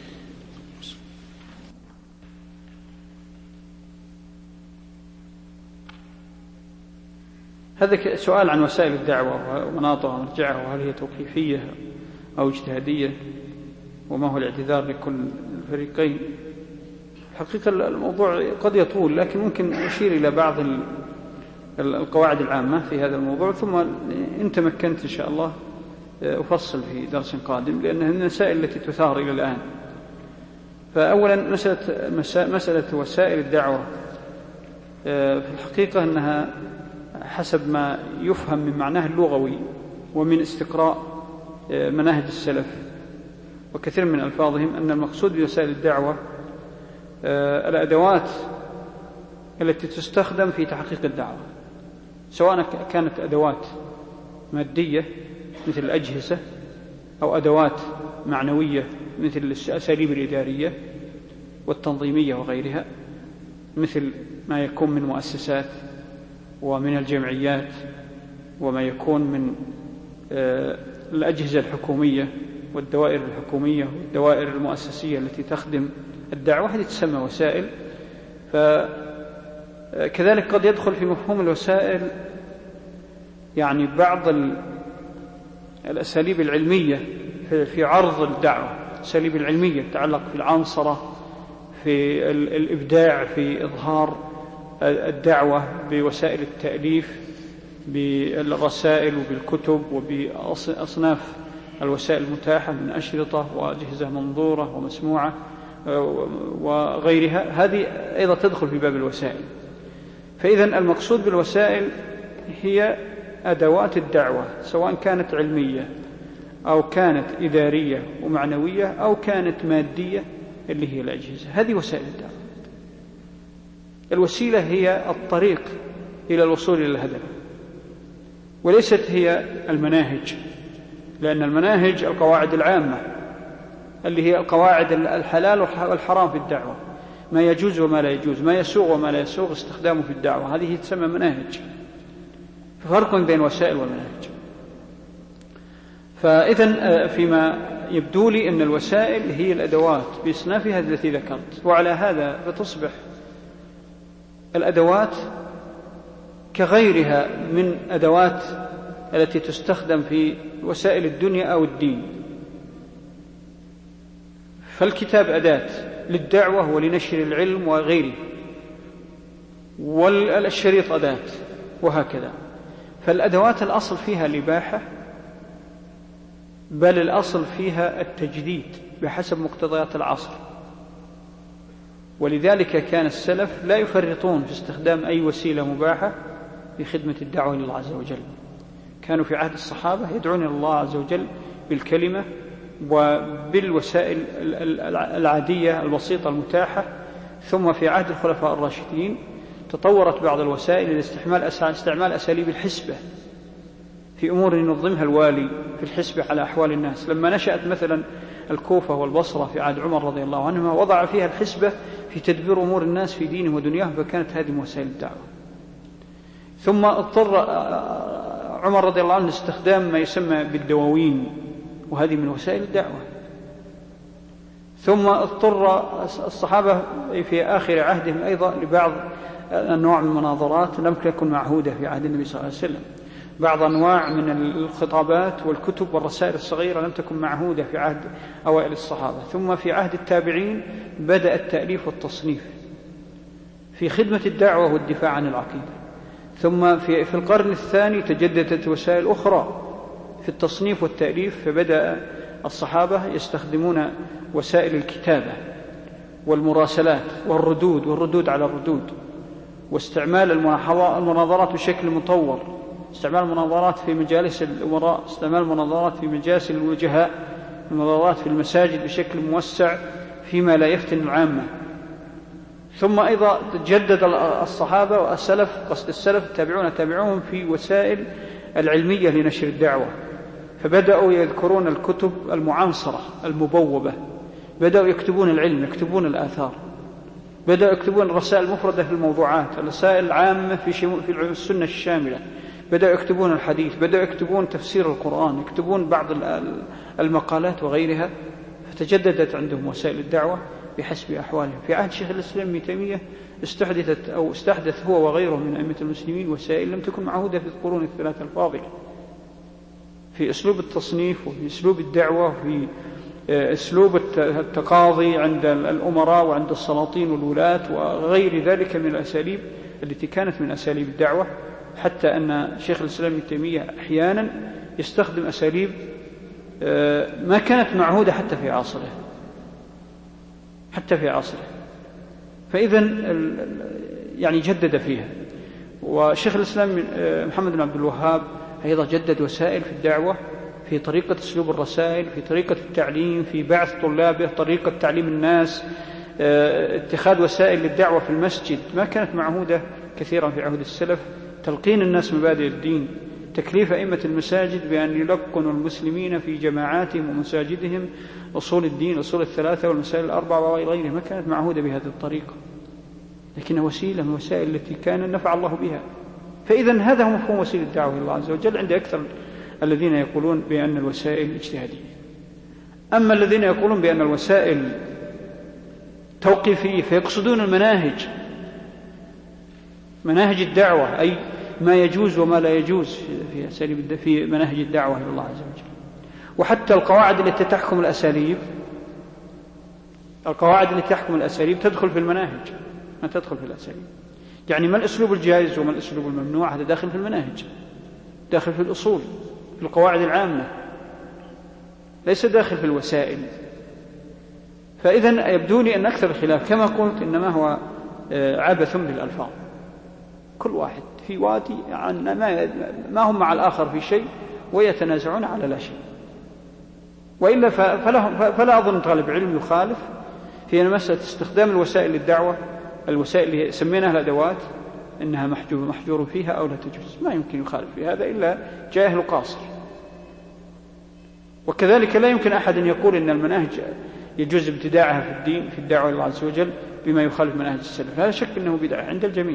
Speaker 1: هذا سؤال عن وسائل الدعوة ومناطها ومرجعها، وهل هي توقيفية أو اجتهادية، وما هو الاعتذار لكل الفريقين. حقيقة الموضوع قد يطول، لكن ممكن أشير إلى بعض القواعد العامة في هذا الموضوع، ثم إن تمكنت إن شاء الله أفصل في درس قادم، لأنها من المسائل التي تثار إلى الآن. فأولا مسألة, مسألة وسائل الدعوة في الحقيقة أنها حسب ما يفهم من معناه اللغوي ومن استقراء مناهج السلف وكثير من ألفاظهم أن المقصود بوسائل الدعوة الأدوات التي تستخدم في تحقيق الدعوة، سواء كانت أدوات مادية مثل الأجهزة أو أدوات معنوية مثل الأساليب الإدارية والتنظيمية وغيرها، مثل ما يكون من مؤسسات ومن الجمعيات وما يكون من الأجهزة الحكومية والدوائر الحكومية والدوائر المؤسسية التي تخدم الدعوة، هذه تسمى وسائل. فكذلك قد يدخل في مفهوم الوسائل يعني بعض الأساليب العلمية في عرض الدعوة، الأساليب العلمية تتعلق في العنصرة، في الإبداع، في إظهار الدعوة بوسائل التأليف، بالرسائل وبالكتب وبأصناف الوسائل المتاحة من أشرطة وأجهزة منظورة ومسموعة وغيرها، هذه أيضا تدخل في باب الوسائل. فإذا المقصود بالوسائل هي أدوات الدعوة، سواء كانت علمية أو كانت إدارية ومعنوية أو كانت مادية اللي هي الأجهزة، هذه وسائل الدعوة. الوسيلة هي الطريق إلى الوصول إلى الهدف، وليست هي المناهج، لأن المناهج القواعد العامة اللي هي القواعد الحلال والحرام في الدعوة، ما يجوز وما لا يجوز، ما يسوغ وما لا يسوغ استخدامه في الدعوة، هذه تسمى مناهج. ففرق بين وسائل ومناهج. فإذن فيما يبدو لي أن الوسائل هي الأدوات بإصنافها التي ذكرت، وعلى هذا فتصبح الأدوات كغيرها من أدوات التي تستخدم في وسائل الدنيا أو الدين. فالكتاب أداة للدعوة ولنشر العلم وغيره، والشريط أداة، وهكذا. فالأدوات الأصل فيها الإباحة، بل الأصل فيها التجديد بحسب مقتضيات العصر. ولذلك كان السلف لا يفرطون في استخدام أي وسيلة مباحة في خدمة الدعوة لله عز وجل. كانوا في عهد الصحابة يدعون الله عز وجل بالكلمة وبالوسائل العادية البسيطة المتاحة. ثم في عهد الخلفاء الراشدين تطورت بعض الوسائل إلى استعمال أساليب الحسبة في أمور ينظمها الوالي في الحسبة على أحوال الناس. لما نشأت مثلا الكوفة والبصرة في عهد عمر رضي الله عنهما وضع فيها الحسبة في تدبير أمور الناس في دينهم ودنياهم، فكانت هذه وسائل الدعوة. ثم اضطر عمر رضي الله عنه لاستخدام ما يسمى بالدواوين، وهذه من وسائل الدعوة. ثم اضطر الصحابة في آخر عهدهم أيضا لبعض أنواع من المناظرات لم تكن معهودة في عهد النبي صلى الله عليه وسلم، بعض أنواع من الخطابات والكتب والرسائل الصغيرة لم تكن معهودة في عهد أوائل الصحابة. ثم في عهد التابعين بدأ التأليف والتصنيف في خدمة الدعوة والدفاع عن العقيدة. ثم في, في القرن الثاني تجددت وسائل أخرى في التصنيف والتأليف، فبدأ الصحابة يستخدمون وسائل الكتابة والمراسلات والردود والردود على الردود، واستعمال المناظرات بشكل مطور، استعمال المناظرات في مجالس الأمراء، استعمال المناظرات في مجالس الوجهاء، المناظرات في المساجد بشكل موسع فيما لا يفتن العامة. ثم أيضا تجدد الصحابة والسلف، قصد السلف التابعون تابعوهم في وسائل العلمية لنشر الدعوة، فبدأوا يذكرون الكتب المعاصرة المبوبة، بدأوا يكتبون العلم، يكتبون الآثار، بدأوا يكتبون الرسائل المفردة في الموضوعات، الرسائل العامة في في السنة الشاملة، بدأوا يكتبون الحديث، بدأوا يكتبون تفسير القرآن، يكتبون بعض المقالات وغيرها. فتجددت عندهم وسائل الدعوة بحسب أحوالهم. في عهد شيخ الإسلام ابن تيمية استحدثت أو استحدث هو وغيره من أئمة المسلمين وسائل لم تكن معهودة في القرون الثلاثة الفاضلة، في أسلوب التصنيف وفي أسلوب الدعوة وفي أسلوب التقاضي عند الأمراء وعند السلاطين والولاة وغير ذلك من الأساليب التي كانت من أساليب الدعوة. حتى أن شيخ الإسلام ابن تيمية أحيانا يستخدم أساليب ما كانت معهودة حتى في عصره حتى في عصره فإذا يعني جدد فيها. وشيخ الإسلام محمد بن عبد الوهاب أيضا جدد وسائل في الدعوة، في طريقة أسلوب الرسائل، في طريقة التعليم، في بعث طلابه، طريقة تعليم الناس، اتخاذ وسائل للدعوة في المسجد ما كانت معهودة كثيرا في عهد السلف، تلقين الناس مبادئ الدين، تكليف أئمة المساجد بأن يلقنوا المسلمين في جماعاتهم ومساجدهم أصول الدين، أصول الثلاثة والمسائل الأربعة وغيرها، ما كانت معهودة بهذه الطريقة، لكنها وسيلة من الوسائل التي كان نفع الله بها. فإذا هذا هو مفهوم وسيلة الدعوة إلى الله عز وجل عند أكثر الذين يقولون بأن الوسائل اجتهادية. أما الذين يقولون بأن الوسائل توقيفية فيقصدون المناهج، مناهج الدعوة، أي ما يجوز وما لا يجوز في أساليب في مناهج الدعوة إلى الله عز وجل. وحتى القواعد التي تحكم الأساليب، القواعد التي تحكم الأساليب تدخل في المناهج، ما تدخل في الأساليب. يعني ما الأسلوب الجائز وما الأسلوب الممنوع، هذا داخل في المناهج، داخل في الأصول، في القواعد العامة، ليس داخل في الوسائل. فإذن يبدو لي أن أكثر الخلاف كما قلت إنما هو عبث بالألفاظ، كل واحد في وادي عن ما هم مع الآخر في شيء ويتنازعون على لا شيء. وإلا فلا أظن طالب علم يخالف في مسألة استخدام الوسائل للدعوة، الوسائل اللي سميناها الأدوات، إنها محجور محجور فيها أو لا تجوز، ما يمكن يخالف في هذا إلا جاهل قاصر. وكذلك لا يمكن أحد أن يقول إن المناهج يجوز ابتداعها في الدين في الدعوة إلى الله عز وجل بما يخالف مناهج السلف، لا شك أنه بدعة عند الجميع.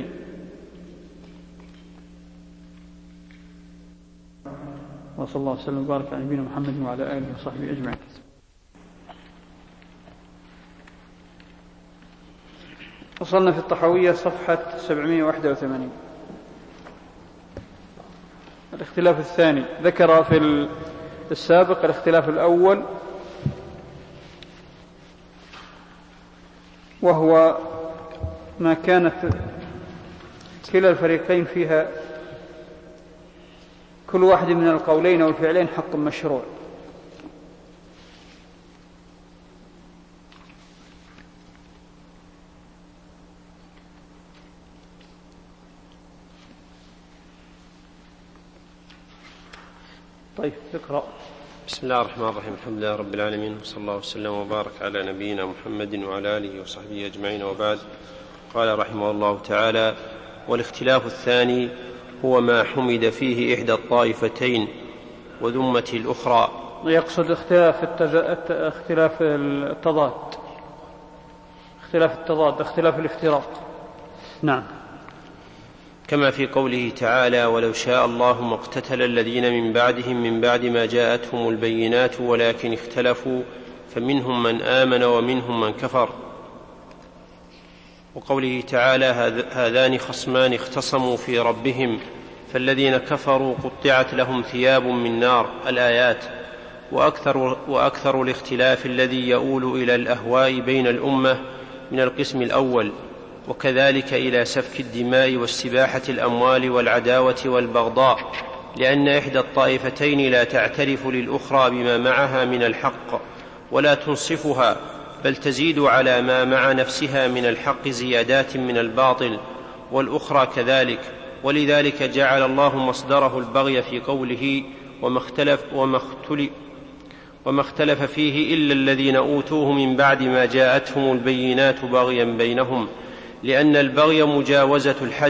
Speaker 1: وصلى الله وسلم وبارك على نبينا محمد وعلى آله وصحبه أجمعين. وصلنا في الطحاوية صفحة سبعمائة وواحد وثمانين. الاختلاف الثاني، ذكر في السابق الاختلاف الأول وهو ما كانت كلا الفريقين فيها كل واحد من القولين أو الفعلين حق مشروع. طيب اقرأ.
Speaker 2: بسم الله الرحمن الرحيم، الحمد لله رب العالمين، وصلى الله وسلم وبارك على نبينا محمد وعلى آله وصحبه أجمعين، وبعد. قال رحمه الله تعالى: والاختلاف الثاني هو ما حمد فيه إحدى الطائفتين وذمت الأخرى.
Speaker 1: يقصد اختلاف التز... اختلاف التضاد، اختلاف التضاد، اختلاف الافتراق. نعم.
Speaker 2: كما في قوله تعالى: ولو شاء الله ما اقتتل الذين من بعدهم من بعد ما جاءتهم البينات ولكن اختلفوا فمنهم من آمن ومنهم من كفر. وقوله تعالى: هذان خصمان اختصموا في ربهم فالذين كفروا قطعت لهم ثياب من نار، الآيات. وأكثر, وأكثر الاختلاف الذي يؤول إلى الأهواء بين الأمة من القسم الأول، وكذلك إلى سفك الدماء واستباحة الأموال والعداوة والبغضاء، لأن إحدى الطائفتين لا تعترف للأخرى بما معها من الحق ولا تنصفها، بل تزيد على ما مع نفسها من الحق زيادات من الباطل، والأخرى كذلك. ولذلك جعل الله مصدره البغي في قوله: وما اختلف, وما اختلف, وما اختلف فيه إلا الذين أوتوه من بعد ما جاءتهم البينات بغيا بينهم، لأن البغي مجاوزة الحد.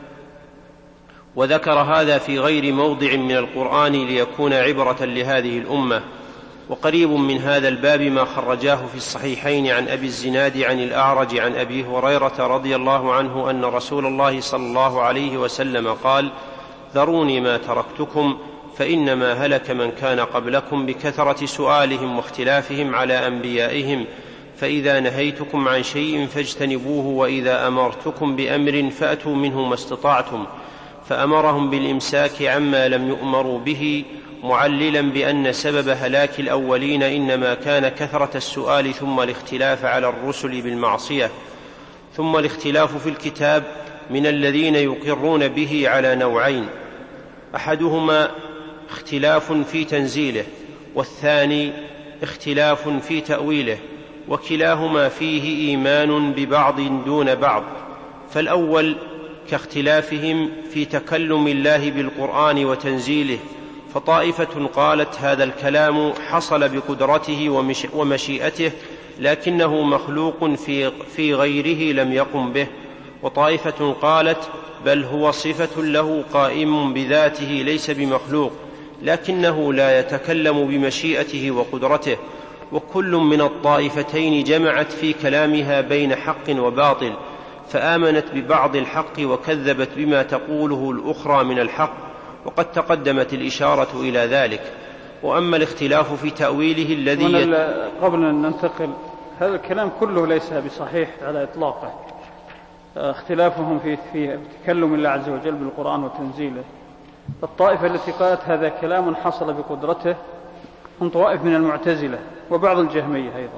Speaker 2: وذكر هذا في غير موضع من القرآن ليكون عبرة لهذه الأمة. وقريب من هذا الباب ما خرجاه في الصحيحين عن أبي الزناد عن الأعرج عن أبي هريرة رضي الله عنه أن رسول الله صلى الله عليه وسلم قال: ذروني ما تركتكم فإنما هلك من كان قبلكم بكثرة سؤالهم واختلافهم على أنبيائهم، فإذا نهيتكم عن شيء فاجتنبوه، وإذا أمرتكم بأمر فأتوا منه ما استطعتم. فأمرهم بالإمساك عما لم يؤمروا به، معللا بأن سبب هلاك الأولين إنما كان كثرة السؤال ثم الاختلاف على الرسل بالمعصية. ثم الاختلاف في الكتاب من الذين يقرون به على نوعين: أحدهما اختلاف في تنزيله، والثاني اختلاف في تأويله، وكلاهما فيه إيمان ببعض دون بعض. فالأول كاختلافهم في تكلم الله بالقرآن وتنزيله، فطائفة قالت هذا الكلام حصل بقدرته ومشيئته لكنه مخلوق في غيره لم يقم به، وطائفة قالت بل هو صفة له قائم بذاته ليس بمخلوق، لكنه لا يتكلم بمشيئته وقدرته. وكل من الطائفتين جمعت في كلامها بين حق وباطل، فآمنت ببعض الحق وكذبت بما تقوله الأخرى من الحق، وقد تقدمت الإشارة إلى ذلك. وأما الاختلاف في تأويله الذي
Speaker 1: يت... قبل أن ننتقل، هذا الكلام كله ليس بصحيح على إطلاقه. اختلافهم في في تكلم الله عز وجل بالقرآن وتنزيله. الطائفة التي قالت هذا كلام حصل بقدرته هم طوائف من المعتزلة وبعض الجهمية أيضا،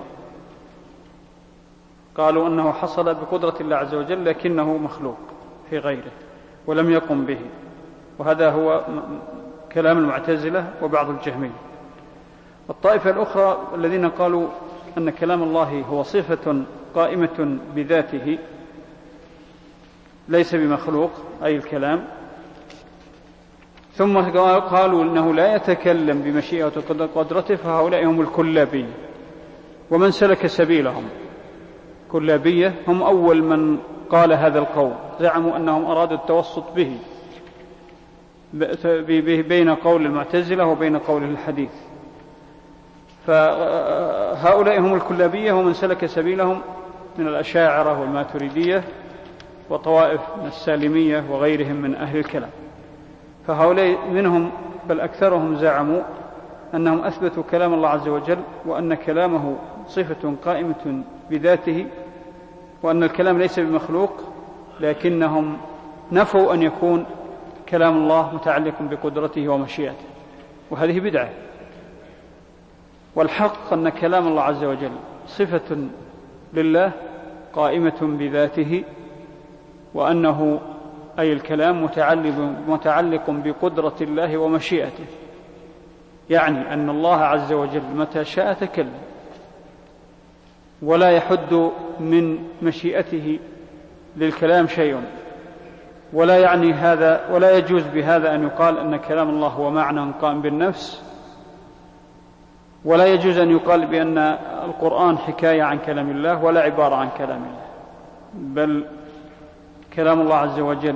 Speaker 1: قالوا أنه حصل بقدرة الله عز وجل لكنه مخلوق في غيره ولم يقم به، وهذا هو كلام المعتزلة وبعض الجهمية. الطائفة الأخرى الذين قالوا أن كلام الله هو صفة قائمة بذاته ليس بمخلوق أي الكلام، ثم قالوا إنه لا يتكلم بمشيئة وقدرته، فهؤلاء هم الكلابية ومن سلك سبيلهم. كلابية هم أول من قال هذا القول، زعموا أنهم أرادوا التوسط به بين قول المعتزلة وبين قول الحديث. فهؤلاء هم الكلابية ومن سلك سبيلهم من الأشاعرة والماتريدية وطوائف من السالمية وغيرهم من أهل الكلام. فهؤلاء منهم بل أكثرهم زعموا أنهم أثبتوا كلام الله عز وجل وأن كلامه صفة قائمة بذاته، وأن الكلام ليس بمخلوق، لكنهم نفوا أن يكون كلام الله متعلق بقدرته ومشيئته، وهذه بدعة. والحق أن كلام الله عز وجل صفة لله قائمة بذاته، وأنه أي الكلام متعلق, متعلق بقدرة الله ومشيئته، يعني أن الله عز وجل متى شاء تكلم، ولا يحد من مشيئته للكلام شيء، ولا يعني هذا ولا يجوز بهذا أن يقال أن كلام الله هو معنى قائم بالنفس، ولا يجوز أن يقال بأن القرآن حكاية عن كلام الله ولا عبارة عن كلام الله، بل كلام الله عز وجل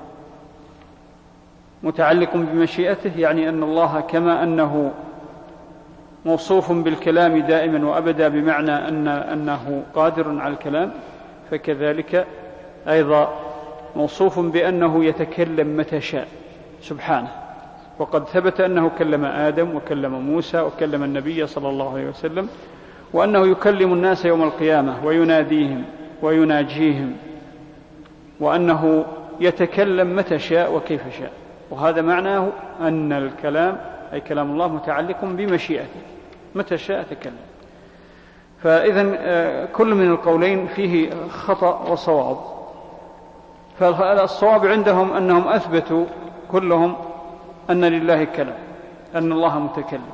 Speaker 1: متعلق بمشيئته، يعني أن الله كما أنه موصوف بالكلام دائما وأبدا بمعنى أن أنه قادر على الكلام، فكذلك أيضا موصوف بأنه يتكلم متى شاء سبحانه. وقد ثبت أنه كلم آدم وكلم موسى وكلم النبي صلى الله عليه وسلم، وأنه يكلم الناس يوم القيامة ويناديهم ويناجيهم، وأنه يتكلم متى شاء وكيف شاء. وهذا معناه أن الكلام أي كلام الله متعلق بمشيئته، متى شاء تكلم. فإذن كل من القولين فيه خطأ وصواب. فالصواب عندهم أنهم أثبتوا كلهم أن لله كلام، أن الله متكلم،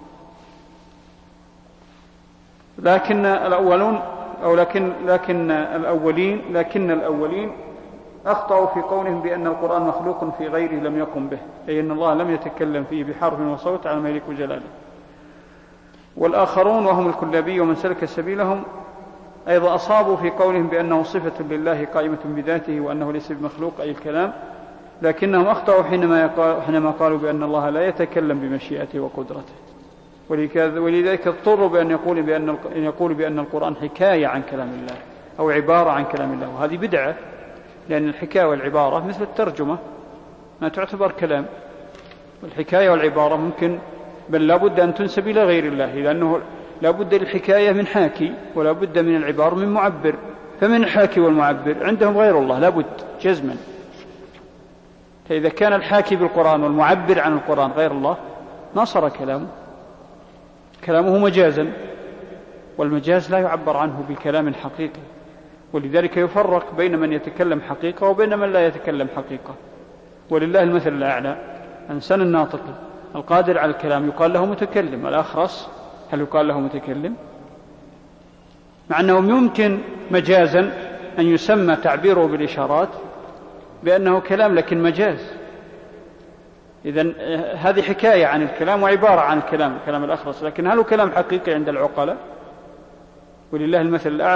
Speaker 1: لكن الأولون أو لكن لكن الأولين لكن الأولين أخطأوا في قولهم بأن القرآن مخلوق في غيره لم يقم به، أي أن الله لم يتكلم فيه بحرف وصوت على ما يليق جلاله. والآخرون وهم الكلابي ومن سلك سبيلهم أيضا أصابوا في قولهم بأنه صفة لله قائمة بذاته وأنه ليس بمخلوق أي الكلام، لكنهم أخطأوا حينما, حينما قالوا بأن الله لا يتكلم بمشيئته وقدرته، ولذلك اضطروا بأن يقول بأن, يقول بأن القرآن حكاية عن كلام الله أو عبارة عن كلام الله، وهذه بدعة، لأن الحكاية والعبارة مثل الترجمة ما تعتبر كلام، والحكاية والعبارة ممكن بل لا بد أن تنسب إلى غير الله، لأنه لا بد للحكاية من حاكي ولا بد من العبارة من معبر، فمن الحاكي والمعبر عندهم غير الله لا بد جزما. فإذا كان الحاكي بالقرآن والمعبر عن القرآن غير الله ما صار كلامه كلامه مجازا، والمجاز لا يعبر عنه بكلام حقيقي، ولذلك يفرق بين من يتكلم حقيقة وبين من لا يتكلم حقيقة. ولله المثل الأعلى، إنسان الناطق القادر على الكلام يقال له متكلم، الأخرس هل يقال له متكلم؟ مع أنه يمكن مجازا أن يسمى تعبيره بالإشارات بأنه كلام لكن مجاز. إذن هذه حكاية عن الكلام وعبارة عن الكلام، كلام الأخرس، لكن هل هو كلام حقيقي عند العقلاء؟ ولله المثل الأعلى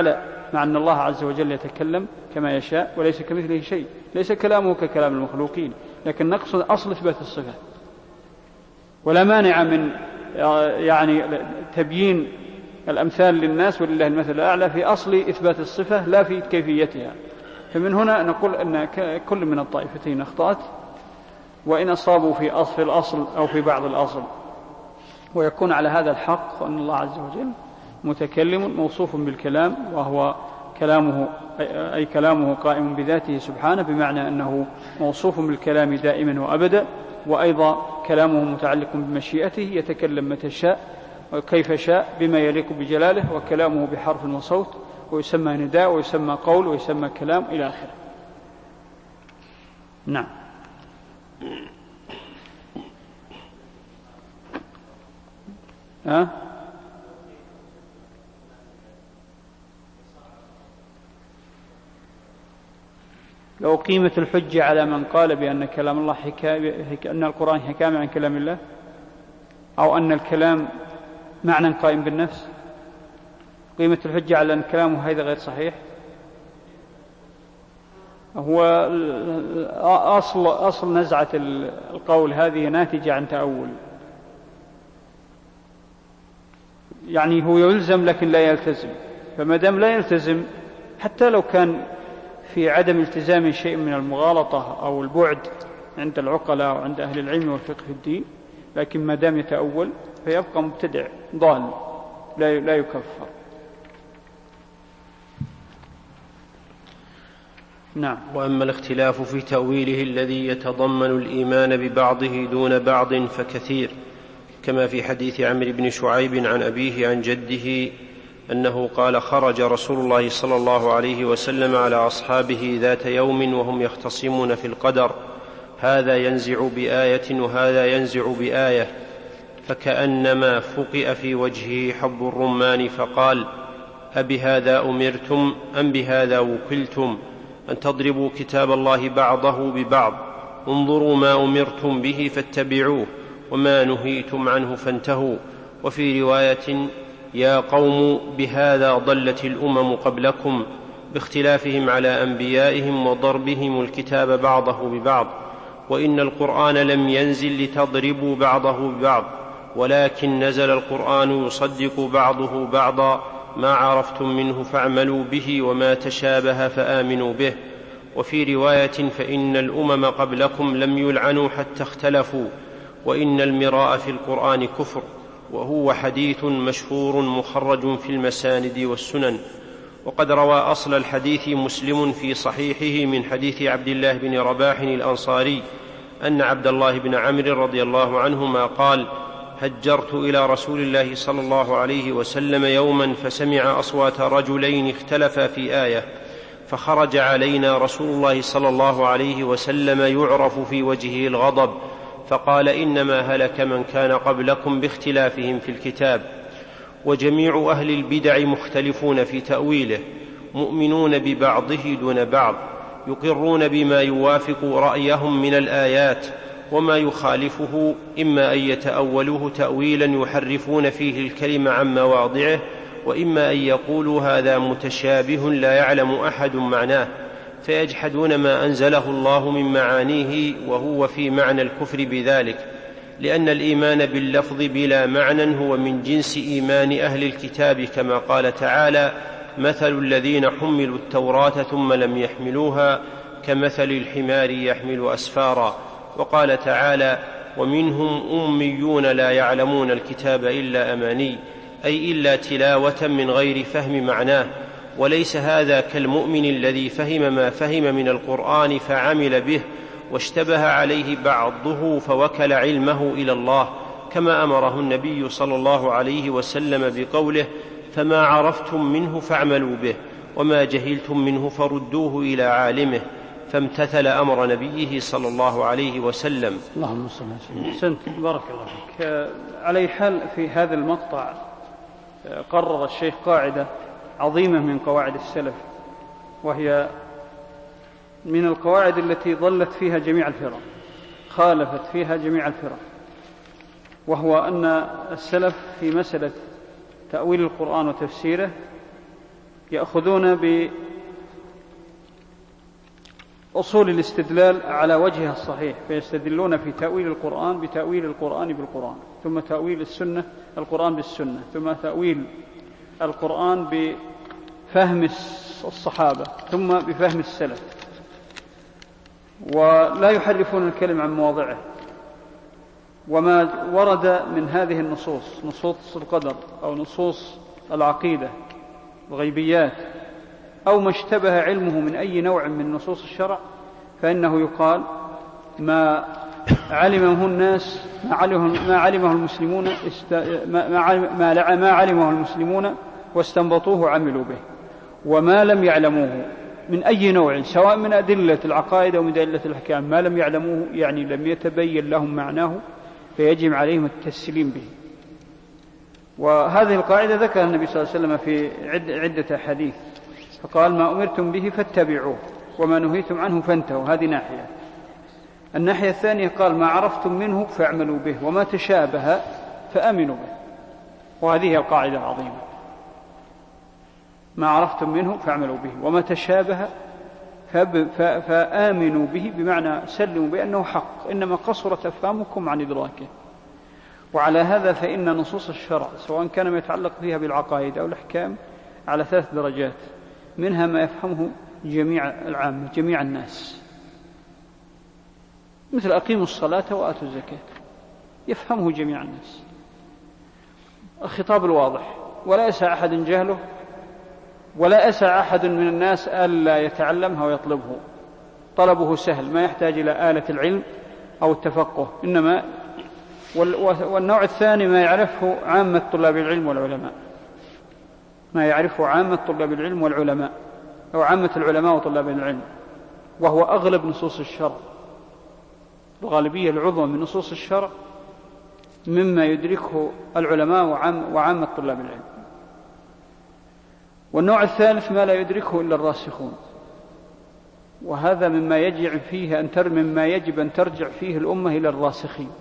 Speaker 1: مع أن الله عز وجل يتكلم كما يشاء وليس كمثله شيء، ليس كلامه ككلام المخلوقين، لكن نقصد أصل إثبات الصفة. ولا مانع من يعني تبيين الأمثال للناس ولله المثل الأعلى في أصل إثبات الصفة لا في كيفيتها. فمن هنا نقول أن كل من الطائفتين أخطأت، وإن أصابوا في أصل الأصل أو في بعض الأصل، ويكون على هذا الحق أن الله عز وجل متكلم موصوف بالكلام، وهو كلامه أي كلامه قائم بذاته سبحانه، بمعنى أنه موصوف بالكلام دائما وأبدا، وأيضا كلامه متعلق بمشيئته يتكلم متى شاء وكيف شاء بما يليق بجلاله، وكلامه بحرف وصوت، ويسمى نداء ويسمى قول ويسمى كلام إلى آخره. نعم. ها؟ لو قيمة الحجة على من قال بأن كلام الله حكاية، أن القرآن حكاية عن كلام الله، أو أن الكلام معنى قائم بالنفس، قيمة الحجة على أن كلامه هذا غير صحيح. هو أصل, أصل نزعة القول هذه ناتجة عن تأول، يعني هو يلزم لكن لا يلتزم، فما دام لا يلتزم حتى لو كان في عدم التزام شيء من المغالطة أو البعد عند العقلاء وعند أهل العلم والفقه في الدين، لكن ما دام يتأول فيبقى مبتدع ضال لا يكفر. نعم.
Speaker 2: وأما الاختلاف في تأويله الذي يتضمن الإيمان ببعضه دون بعض فكثير، كما في حديث عمرو بن شعيب عن أبيه عن جده أنه قال: خرج رسول الله صلى الله عليه وسلم على أصحابه ذات يوم وهم يختصمون في القدر، هذا ينزع بآية وهذا ينزع بآية، فكأنما فقئ في وجهه حب الرمان، فقال: أبهذا أمرتم أم بهذا وكلتم أن تضربوا كتاب الله بعضه ببعض؟ انظروا ما أمرتم به فاتبعوه وما نهيتم عنه فانتهوا. وفي رواية: يا قوم بهذا ضلت الأمم قبلكم باختلافهم على أنبيائهم وضربهم الكتاب بعضه ببعض، وإن القرآن لم ينزل لتضربوا بعضه ببعض، ولكن نزل القرآن يصدق بعضه بعضا، ما عرفتم منه فاعملوا به وما تشابه فآمنوا به. وفي رواية: فإن الأمم قبلكم لم يلعنوا حتى اختلفوا، وإن المراء في القرآن كفر. وهو حديث مشهور مخرج في المساند والسنن. وقد روى أصل الحديث مسلم في صحيحه من حديث عبد الله بن رباح الأنصاري أن عبد الله بن عمرو رضي الله عنهما قال: هجرت إلى رسول الله صلى الله عليه وسلم يوما فسمع أصوات رجلين اختلفا في آية، فخرج علينا رسول الله صلى الله عليه وسلم يعرف في وجهه الغضب، فقال: إنما هلك من كان قبلكم باختلافهم في الكتاب. وجميع أهل البدع مختلفون في تأويله، مؤمنون ببعضه دون بعض، يقرون بما يوافق رأيهم من الآيات، وما يخالفه إما أن يتأولوه تأويلا يحرفون فيه الكلمة عن مواضعه، وإما أن يقولوا هذا متشابه لا يعلم أحد معناه، فيجحدون ما أنزله الله من معانيه، وهو في معنى الكفر بذلك، لأن الإيمان باللفظ بلا معنى هو من جنس إيمان أهل الكتاب، كما قال تعالى: مثل الذين حملوا التوراة ثم لم يحملوها كمثل الحمار يحمل أسفارا. وقال تعالى: ومنهم أميون لا يعلمون الكتاب إلا أماني، أي إلا تلاوة من غير فهم معناه. وليس هذا كالمؤمن الذي فهم ما فهم من القرآن فعمل به، واشتبه عليه بعضه فوكل علمه إلى الله، كما أمره النبي صلى الله عليه وسلم بقوله: فما عرفتم منه فاعملوا به، وما جهلتم منه فردوه إلى عالمه، فامتثل أمر نبيه صلى الله عليه وسلم.
Speaker 1: اللهم صل وسلم. أحسنت، بارك الله فيك. على حال في هذا المقطع قرر الشيخ قاعدة عظيمة من قواعد السلف، وهي من القواعد التي ضلت فيها جميع الفرق، خالفت فيها جميع الفرق، وهو أن السلف في مسألة تأويل القرآن وتفسيره يأخذون بأصول الاستدلال على وجهها الصحيح، فيستدلون في تأويل القرآن بتأويل القرآن بالقرآن، ثم تأويل السنة القرآن بالسنة، ثم تأويل القرآن بفهم الصحابة، ثم بفهم السلف، ولا يحرفون الكلم عن مواضعه. وما ورد من هذه النصوص، نصوص القدر أو نصوص العقيدة الغيبيات، أو ما اشتبه علمه من أي نوع من نصوص الشرع، فإنه يقال ما علمه الناس ما علمه, ما علمه المسلمون است... ما, علم... ما علمه المسلمون واستنبطوه عملوا به، وما لم يعلموه من أي نوع سواء من أدلة العقائد أو من أدلة الأحكام، ما لم يعلموه يعني لم يتبين لهم معناه، فيجب عليهم التسليم به. وهذه القاعدة ذكر النبي صلى الله عليه وسلم في عدة حديث، فقال ما أمرتم به فاتبعوه وما نهيتم عنه فانتهوا. هذه ناحية. الناحية الثانية قال ما عرفتم منه فاعملوا به وما تشابه فآمنوا به، وهذه القاعدة العظيمة، ما عرفتم منه فاعملوا به وما تشابه فآمنوا به، بمعنى سلموا بأنه حق، إنما قصرت أفهامكم عن إدراكه. وعلى هذا فإن نصوص الشرع سواء كان ما يتعلق فيها بالعقائد أو الأحكام على ثلاث درجات، منها ما يفهمه جميع العامة جميع الناس، مثل أقيموا الصلاة وآتوا الزكاة، يفهمه جميع الناس، الخطاب الواضح، ولا يسع أحد جهله، ولا يسع أحد من الناس ألا يتعلمها ويطلبه، طلبه سهل، ما يحتاج إلى آلة العلم أو التفقه، إنما والنوع الثاني ما يعرفه عامة طلاب العلم والعلماء، ما يعرفه عامة طلاب العلم والعلماء أو عامة العلماء وطلاب العلم، وهو أغلب نصوص الشرع، الغالبية العظمى من نصوص الشرع مما يدركه العلماء وعامة طلاب العلم. والنوع الثالث ما لا يدركه إلا الراسخون، وهذا مما يجب فيه أن تر مما يجب أن ترجع فيه الأمة إلى الراسخين،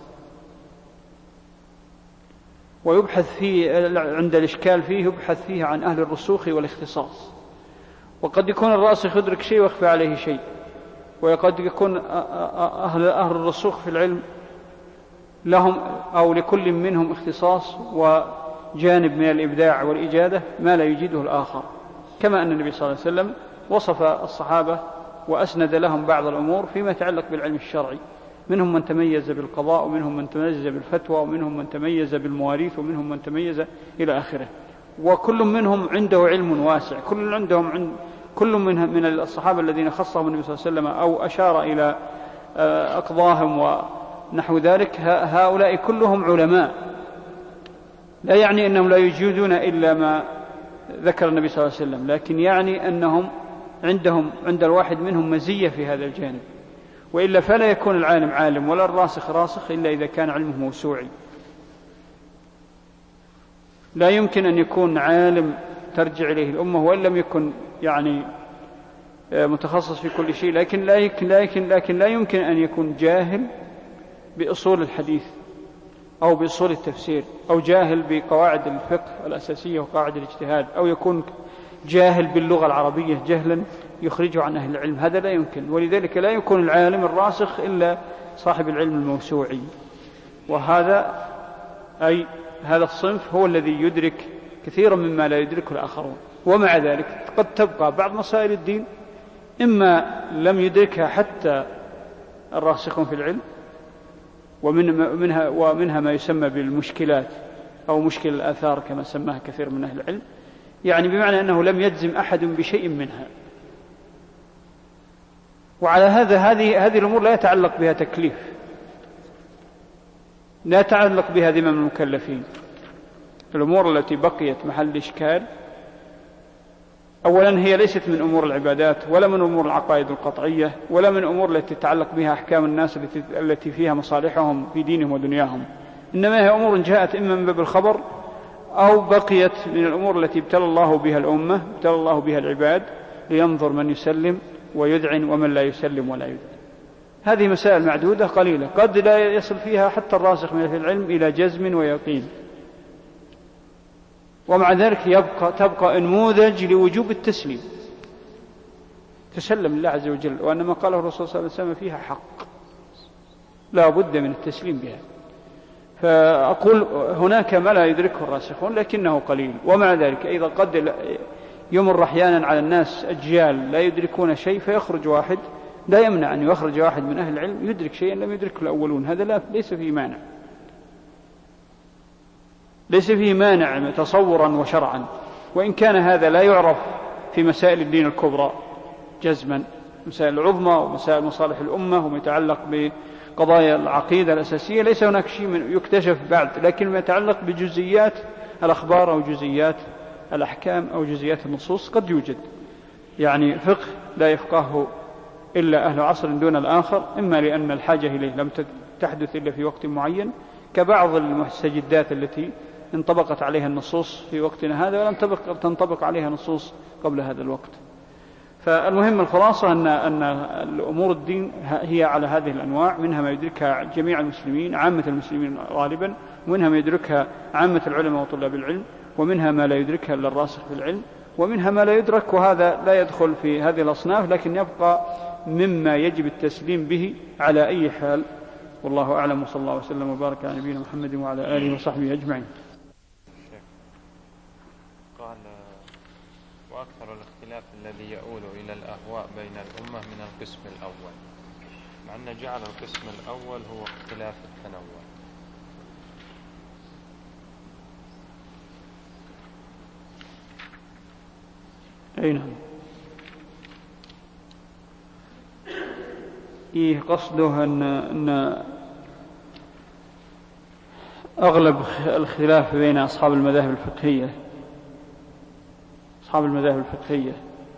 Speaker 1: ويبحث فيه عند الإشكال فيه يبحث فيه عن أهل الرسوخ والاختصاص. وقد يكون الراسخ يدرك شيء ويخفى عليه شيء، وقد يكون أهل أهل الرسوخ في العلم لهم أو لكل منهم اختصاص وجانب من الإبداع والإجادة ما لا يجيده الآخر، كما أن النبي صلى الله عليه وسلم وصف الصحابة وأسند لهم بعض الأمور فيما يتعلق بالعلم الشرعي، منهم من تميز بالقضاء، ومنهم من تميز بالفتوى، ومنهم من تميز بالمواريث، ومنهم من تميز إلى آخره، وكل منهم عنده علم واسع، كل عندهم عند كل من من الصحابة الذين خصهم النبي صلى الله عليه وسلم أو أشار إلى أقضاهم ونحو ذلك، هؤلاء كلهم علماء، لا يعني أنهم لا يجيدون إلا ما ذكر النبي صلى الله عليه وسلم، لكن يعني أنهم عندهم عند الواحد منهم مزية في هذا الجانب، وإلا فلا يكون العالم عالم ولا الراسخ راسخ إلا إذا كان علمه موسوعي. لا يمكن أن يكون عالم ترجع إليه الأمة وإن لم يكن يعني متخصص في كل شيء، لكن لا يمكن, لكن لكن لا يمكن أن يكون جاهل بأصول الحديث أو بأصول التفسير، أو جاهل بقواعد الفقه الأساسية وقواعد الاجتهاد، أو يكون جاهل باللغة العربية جهلا يخرجه عن أهل العلم، هذا لا يمكن. ولذلك لا يكون العالم الراسخ إلا صاحب العلم الموسوعي، وهذا أي هذا الصنف هو الذي يدرك كثيرا مما لا يدركه الآخرون. ومع ذلك قد تبقى بعض مسائل الدين إما لم يدركها حتى الراسخون في العلم، ومنها, ومنها ما يسمى بالمشكلات أو مشكل الآثار كما سماها كثير من أهل العلم، يعني بمعنى أنه لم يجزم أحد بشيء منها. وعلى هذا هذه هذه الأمور لا يتعلق بها تكليف، لا يتعلق بها ذمم المكلفين. الأمور التي بقيت محل إشكال أولا هي ليست من أمور العبادات، ولا من أمور العقائد القطعية، ولا من أمور التي تتعلق بها أحكام الناس التي, التي فيها مصالحهم في دينهم ودنياهم، إنما هي أمور جاءت إما من باب الخبر أو بقيت من الأمور التي ابتلى الله بها الأمة، ابتلى الله بها العباد، لينظر من يسلم ويذعن ومن لا يسلم ولا يذعن. هذه مسائل معدودة قليلة قد لا يصل فيها حتى الراسخ من العلم إلى جزم ويقين، ومع ذلك يبقى تبقى نموذج لوجوب التسليم، تسلم لله عز وجل، وأن ما قاله الرسول صلى الله عليه وسلم فيها حق لا بد من التسليم بها. فأقول هناك ما لا يدركه الراسخون لكنه قليل، ومع ذلك أيضا قد يمر أحيانا على الناس أجيال لا يدركون شيء فيخرج واحد، لا يمنع أن يخرج واحد من أهل العلم يدرك شيئا لم يدركه الأولون، هذا لا ليس فيه مانع، ليس فيه مانع تصورا وشرعا، وإن كان هذا لا يعرف في مسائل الدين الكبرى جزما، مسائل العظمى ومسائل مصالح الأمة وما يتعلق بقضايا العقيدة الأساسية ليس هناك شيء من يكتشف بعد، لكن ما يتعلق بجزئيات الأخبار أو جزئيات الأحكام أو جزئيات النصوص قد يوجد يعني فقه لا يفقهه إلا أهل عصر دون الآخر، إما لأن الحاجة إليه لم تحدث إلا في وقت معين، كبعض المستجدات التي انطبقت عليها النصوص في وقتنا هذا ولم تنطبق عليها نصوص قبل هذا الوقت. فالمهم الخلاصة أن أن الأمور الدين هي على هذه الأنواع، منها ما يدركها جميع المسلمين عامة المسلمين غالبا، ومنها ما يدركها عامة العلماء وطلاب العلم، ومنها ما لا يدركها إلا الراسخ في العلم، ومنها ما لا يدرك، وهذا لا يدخل في هذه الأصناف لكن يبقى مما يجب التسليم به على أي حال. والله أعلم، وصلى الله وسلم وبارك على نبينا محمد وعلى آله وصحبه أجمعين.
Speaker 3: قال: وأكثر الاختلاف الذي يؤول إلى الأهواء بين الأمة من القسم الأول، مع أن جعل القسم الأول هو اختلاف التنوع.
Speaker 1: أي نعم. إيه قصده أن, أن أغلب الخلاف بين أصحاب المذاهب الفقهية أصحاب المذاهب الفقهية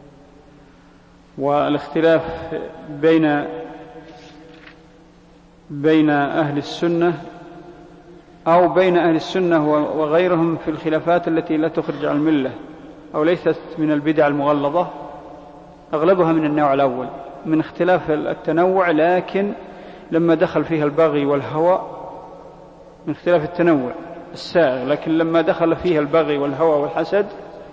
Speaker 1: والاختلاف بين بين أهل السنة أو بين أهل السنة وغيرهم في الخلافات التي لا تخرج عن الملة أو ليست من البدع المغلظة، أغلبها من النوع الأول من اختلاف التنوع، لكن لما دخل فيها البغي والهوى من اختلاف التنوع السائغ، لكن لما دخل فيها البغي والهوى والحسد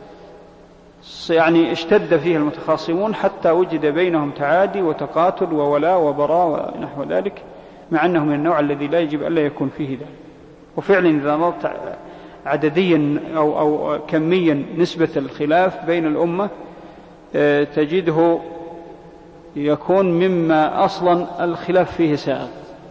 Speaker 1: يعني اشتد فيها المتخاصمون حتى وجد بينهم تعادي وتقاتل وولاء وبراء ونحو ذلك، مع أنه من النوع الذي لا يجب ألا يكون فيه ذلك. وفعلا إذا نظرت عدديا أو, أو كميا نسبة الخلاف بين الأمة تجده يكون مما أصلا الخلاف فيه سائغ،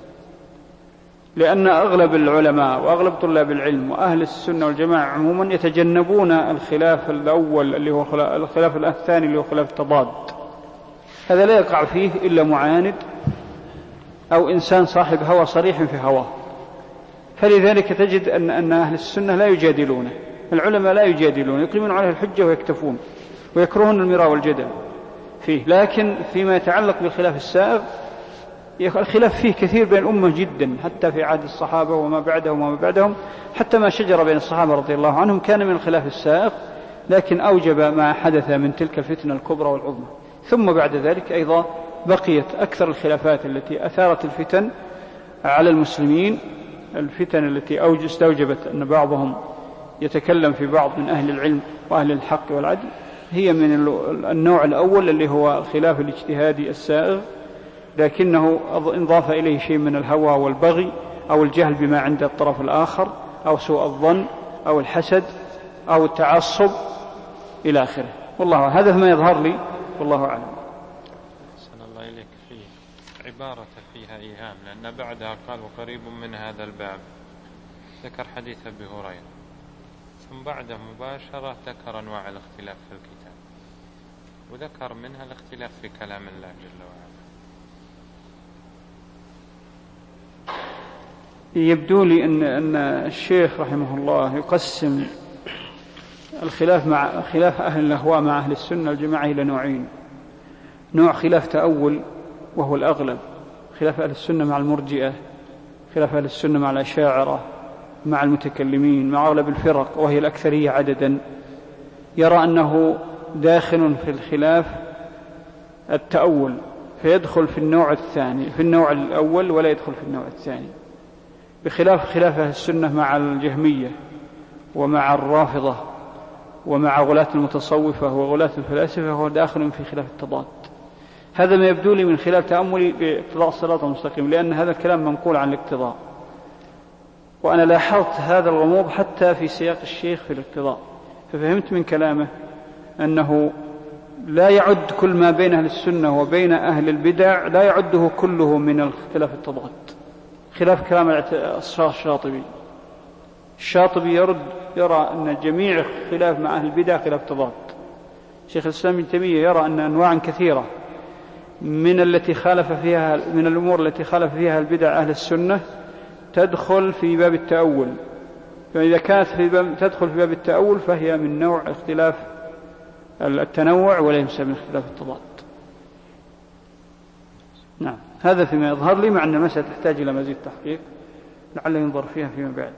Speaker 1: لأن أغلب العلماء وأغلب طلاب العلم وأهل السنة والجماعة عموما يتجنبون الخلاف الأول اللي هو الخلاف الثاني اللي هو خلاف التضاد، هذا لا يقع فيه إلا معاند أو إنسان صاحب هوى صريح في هواه. فلذلك تجد أن, أن أهل السنة لا يجادلونه، العلماء لا يجادلون، يقيمون عليه الحجة ويكتفون ويكرهون المراء والجدل فيه. لكن فيما يتعلق بالخلاف السائغ الخلاف فيه كثير بين الأمة جدا، حتى في عهد الصحابة وما بعدهم وما بعدهم، حتى ما شجر بين الصحابة رضي الله عنهم كان من الخلاف السائغ، لكن أوجب ما حدث من تلك الفتنة الكبرى والعظمى. ثم بعد ذلك أيضا بقيت أكثر الخلافات التي أثارت الفتن على المسلمين، الفتن التي استوجبت أن بعضهم يتكلم في بعض من أهل العلم وأهل الحق والعدل، هي من النوع الأول اللي هو الخلاف الاجتهادي السائغ، لكنه انضاف إليه شيء من الهوى والبغي أو الجهل بما عند الطرف الآخر أو سوء الظن أو الحسد أو التعصب إلى آخره. والله هذا ما يظهر لي، والله أعلم.
Speaker 3: أحسن الله إليك. فيه عبارة فيها إيهام، لأن بعدها قال: وقريب من هذا الباب، ذكر حديث أبي هريرة، ثم بعده مباشرة ذكر أنواع الاختلاف في الكتاب، وذكر منها الاختلاف في كلام الله جل وعلا.
Speaker 1: يبدو لي أن, أن الشيخ رحمه الله يقسم الخلاف مع خلاف أهل الأهواء مع أهل السنة الجماعة إلى نوعين: نوع خلاف تأول وهو الأغلب، خلاف أهل السنة مع المرجئة، خلاف أهل السنة مع الأشاعرة، مع المتكلمين، مع أغلب الفرق وهي الأكثرية عددا، يرى أنه داخل في الخلاف التأول فيدخل في النوع الثاني في النوع الأول ولا يدخل في النوع الثاني، بخلاف خلاف أهل السنة مع الجهمية ومع الرافضة ومع غلاة المتصوفة وغلاة الفلاسفة هو داخل في خلاف التضاد. هذا ما يبدو لي من خلال تأملي باقتضاء الصراط المستقيم، لأن هذا الكلام منقول عن الاقتضاء، وأنا لاحظت هذا الغموض حتى في سياق الشيخ في الاقتضاء، ففهمت من كلامه أنه لا يعد كل ما بين أهل السنة وبين أهل البدع لا يعده كله من الاختلاف التضاد، خلاف كلام الشاطبي. الشاطبي يرد يرى أن جميع خلاف مع أهل البدع خلاف تضاد. شيخ الإسلام ابن تيمية يرى أن أنواعا كثيرة من التي خالف فيها من الأمور التي خالف فيها البدع أهل السنة تدخل في باب التأول، فإذا كانت في باب تدخل في باب التأول فهي من نوع اختلاف التنوع وليس من اختلاف التضاد. نعم، هذا فيما يظهر لي، مع أن المسألة تحتاج إلى مزيد تحقيق لعل ينظر فيها فيما بعد.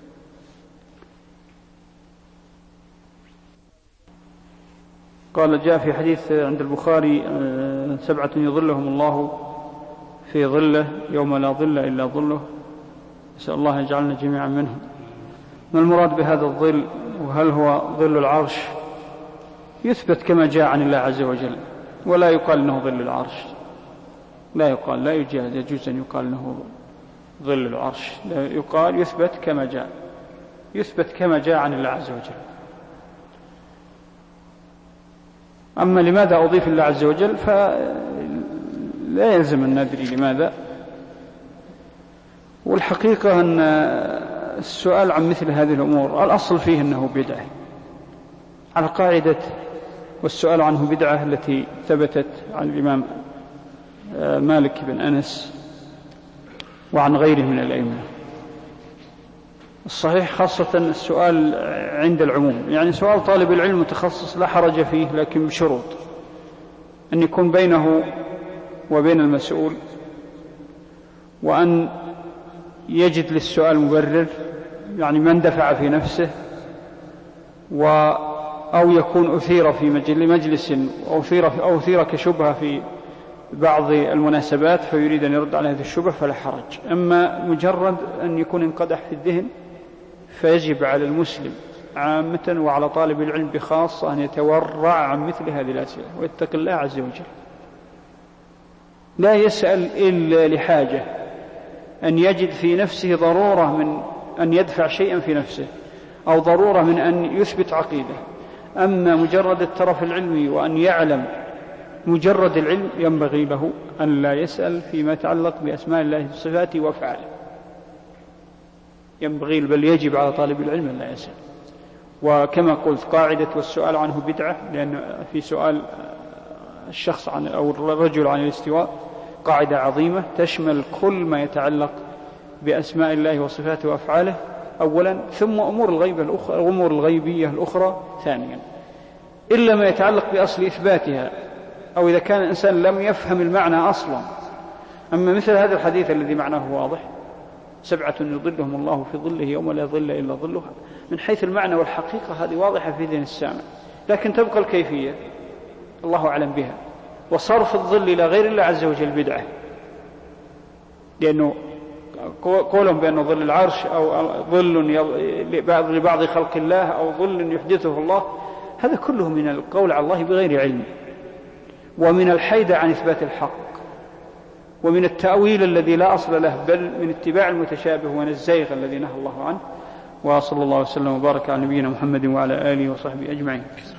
Speaker 1: قال جاء في حديث عند البخاري سبعة يظلهم الله في ظله يوم لا ظل إلا ظله، نسأل الله يجعلنا جميعا منهم. ما المراد بهذا الظل، وهل هو ظل العرش؟ يثبت كما جاء عن الله عز وجل، ولا يقال أنه ظل العرش، لا يقال، لا يجوز يجوز أن يقال أنه ظل العرش، لا يقال يثبت كما جاء، يثبت كما جاء عن الله عز وجل. أما لماذا أضيف الله عز وجل فلا يلزم أن ندري لماذا، والحقيقة أن السؤال عن مثل هذه الأمور الأصل فيه أنه بدعة على قاعدة، والسؤال عنه بدعة التي ثبتت عن الإمام مالك بن أنس وعن غيره من الأئمة. الصحيح خاصة السؤال عند العموم، يعني سؤال طالب العلم متخصص لا حرج فيه، لكن بشروط أن يكون بينه وبين المسؤول، وأن يجد للسؤال مبرر، يعني من دفع في نفسه، و أو يكون أثير في مجلس أو أثير, أو أثير كشبهة في بعض المناسبات فيريد أن يرد على هذه الشبهة فلا حرج. أما مجرد أن يكون انقدح في الذهن فيجب على المسلم عامة وعلى طالب العلم بخاصة أن يتورع عن مثل هذه الأسئلة ويتقي الله عز وجل. لا يسأل إلا لحاجة، أن يجد في نفسه ضرورة من أن يدفع شيئا في نفسه، أو ضرورة من أن يثبت عقيدة. أما مجرد الترف العلمي وأن يعلم مجرد العلم ينبغي له أن لا يسأل فيما يتعلق بأسماء الله وصفاته وأفعاله، ينبغي بل يجب على طالب العلم أن لا يسأل. وكما قلت قاعدة والسؤال عنه بدعة، لأن في سؤال الشخص عن أو الرجل عن الاستواء قاعدة عظيمة تشمل كل ما يتعلق بأسماء الله وصفاته وأفعاله أولا، ثم أمور الغيبة الأخرى الأمور الغيبية الأخرى ثانيا، إلا ما يتعلق بأصل إثباتها، أو إذا كان الإنسان لم يفهم المعنى أصلا. أما مثل هذا الحديث الذي معناه واضح، سبعة يظلهم الله في ظله يوم لا ظل إلا ظله، من حيث المعنى والحقيقة هذه واضحة في ذهن السامع، لكن تبقى الكيفية الله أعلم بها. وصرف الظل إلى غير الله عز وجل بدعة، لأنه قولهم بأنه ظل العرش أو ظل لبعض خلق الله أو ظل يحدثه الله، هذا كله من القول على الله بغير علم، ومن الحيدة عن إثبات الحق، ومن التأويل الذي لا أصل له، بل من اتباع المتشابه والزيغ الذي نهى الله عنه. وصلى الله وسلم وبارك على نبينا محمد وعلى آله وصحبه أجمعين.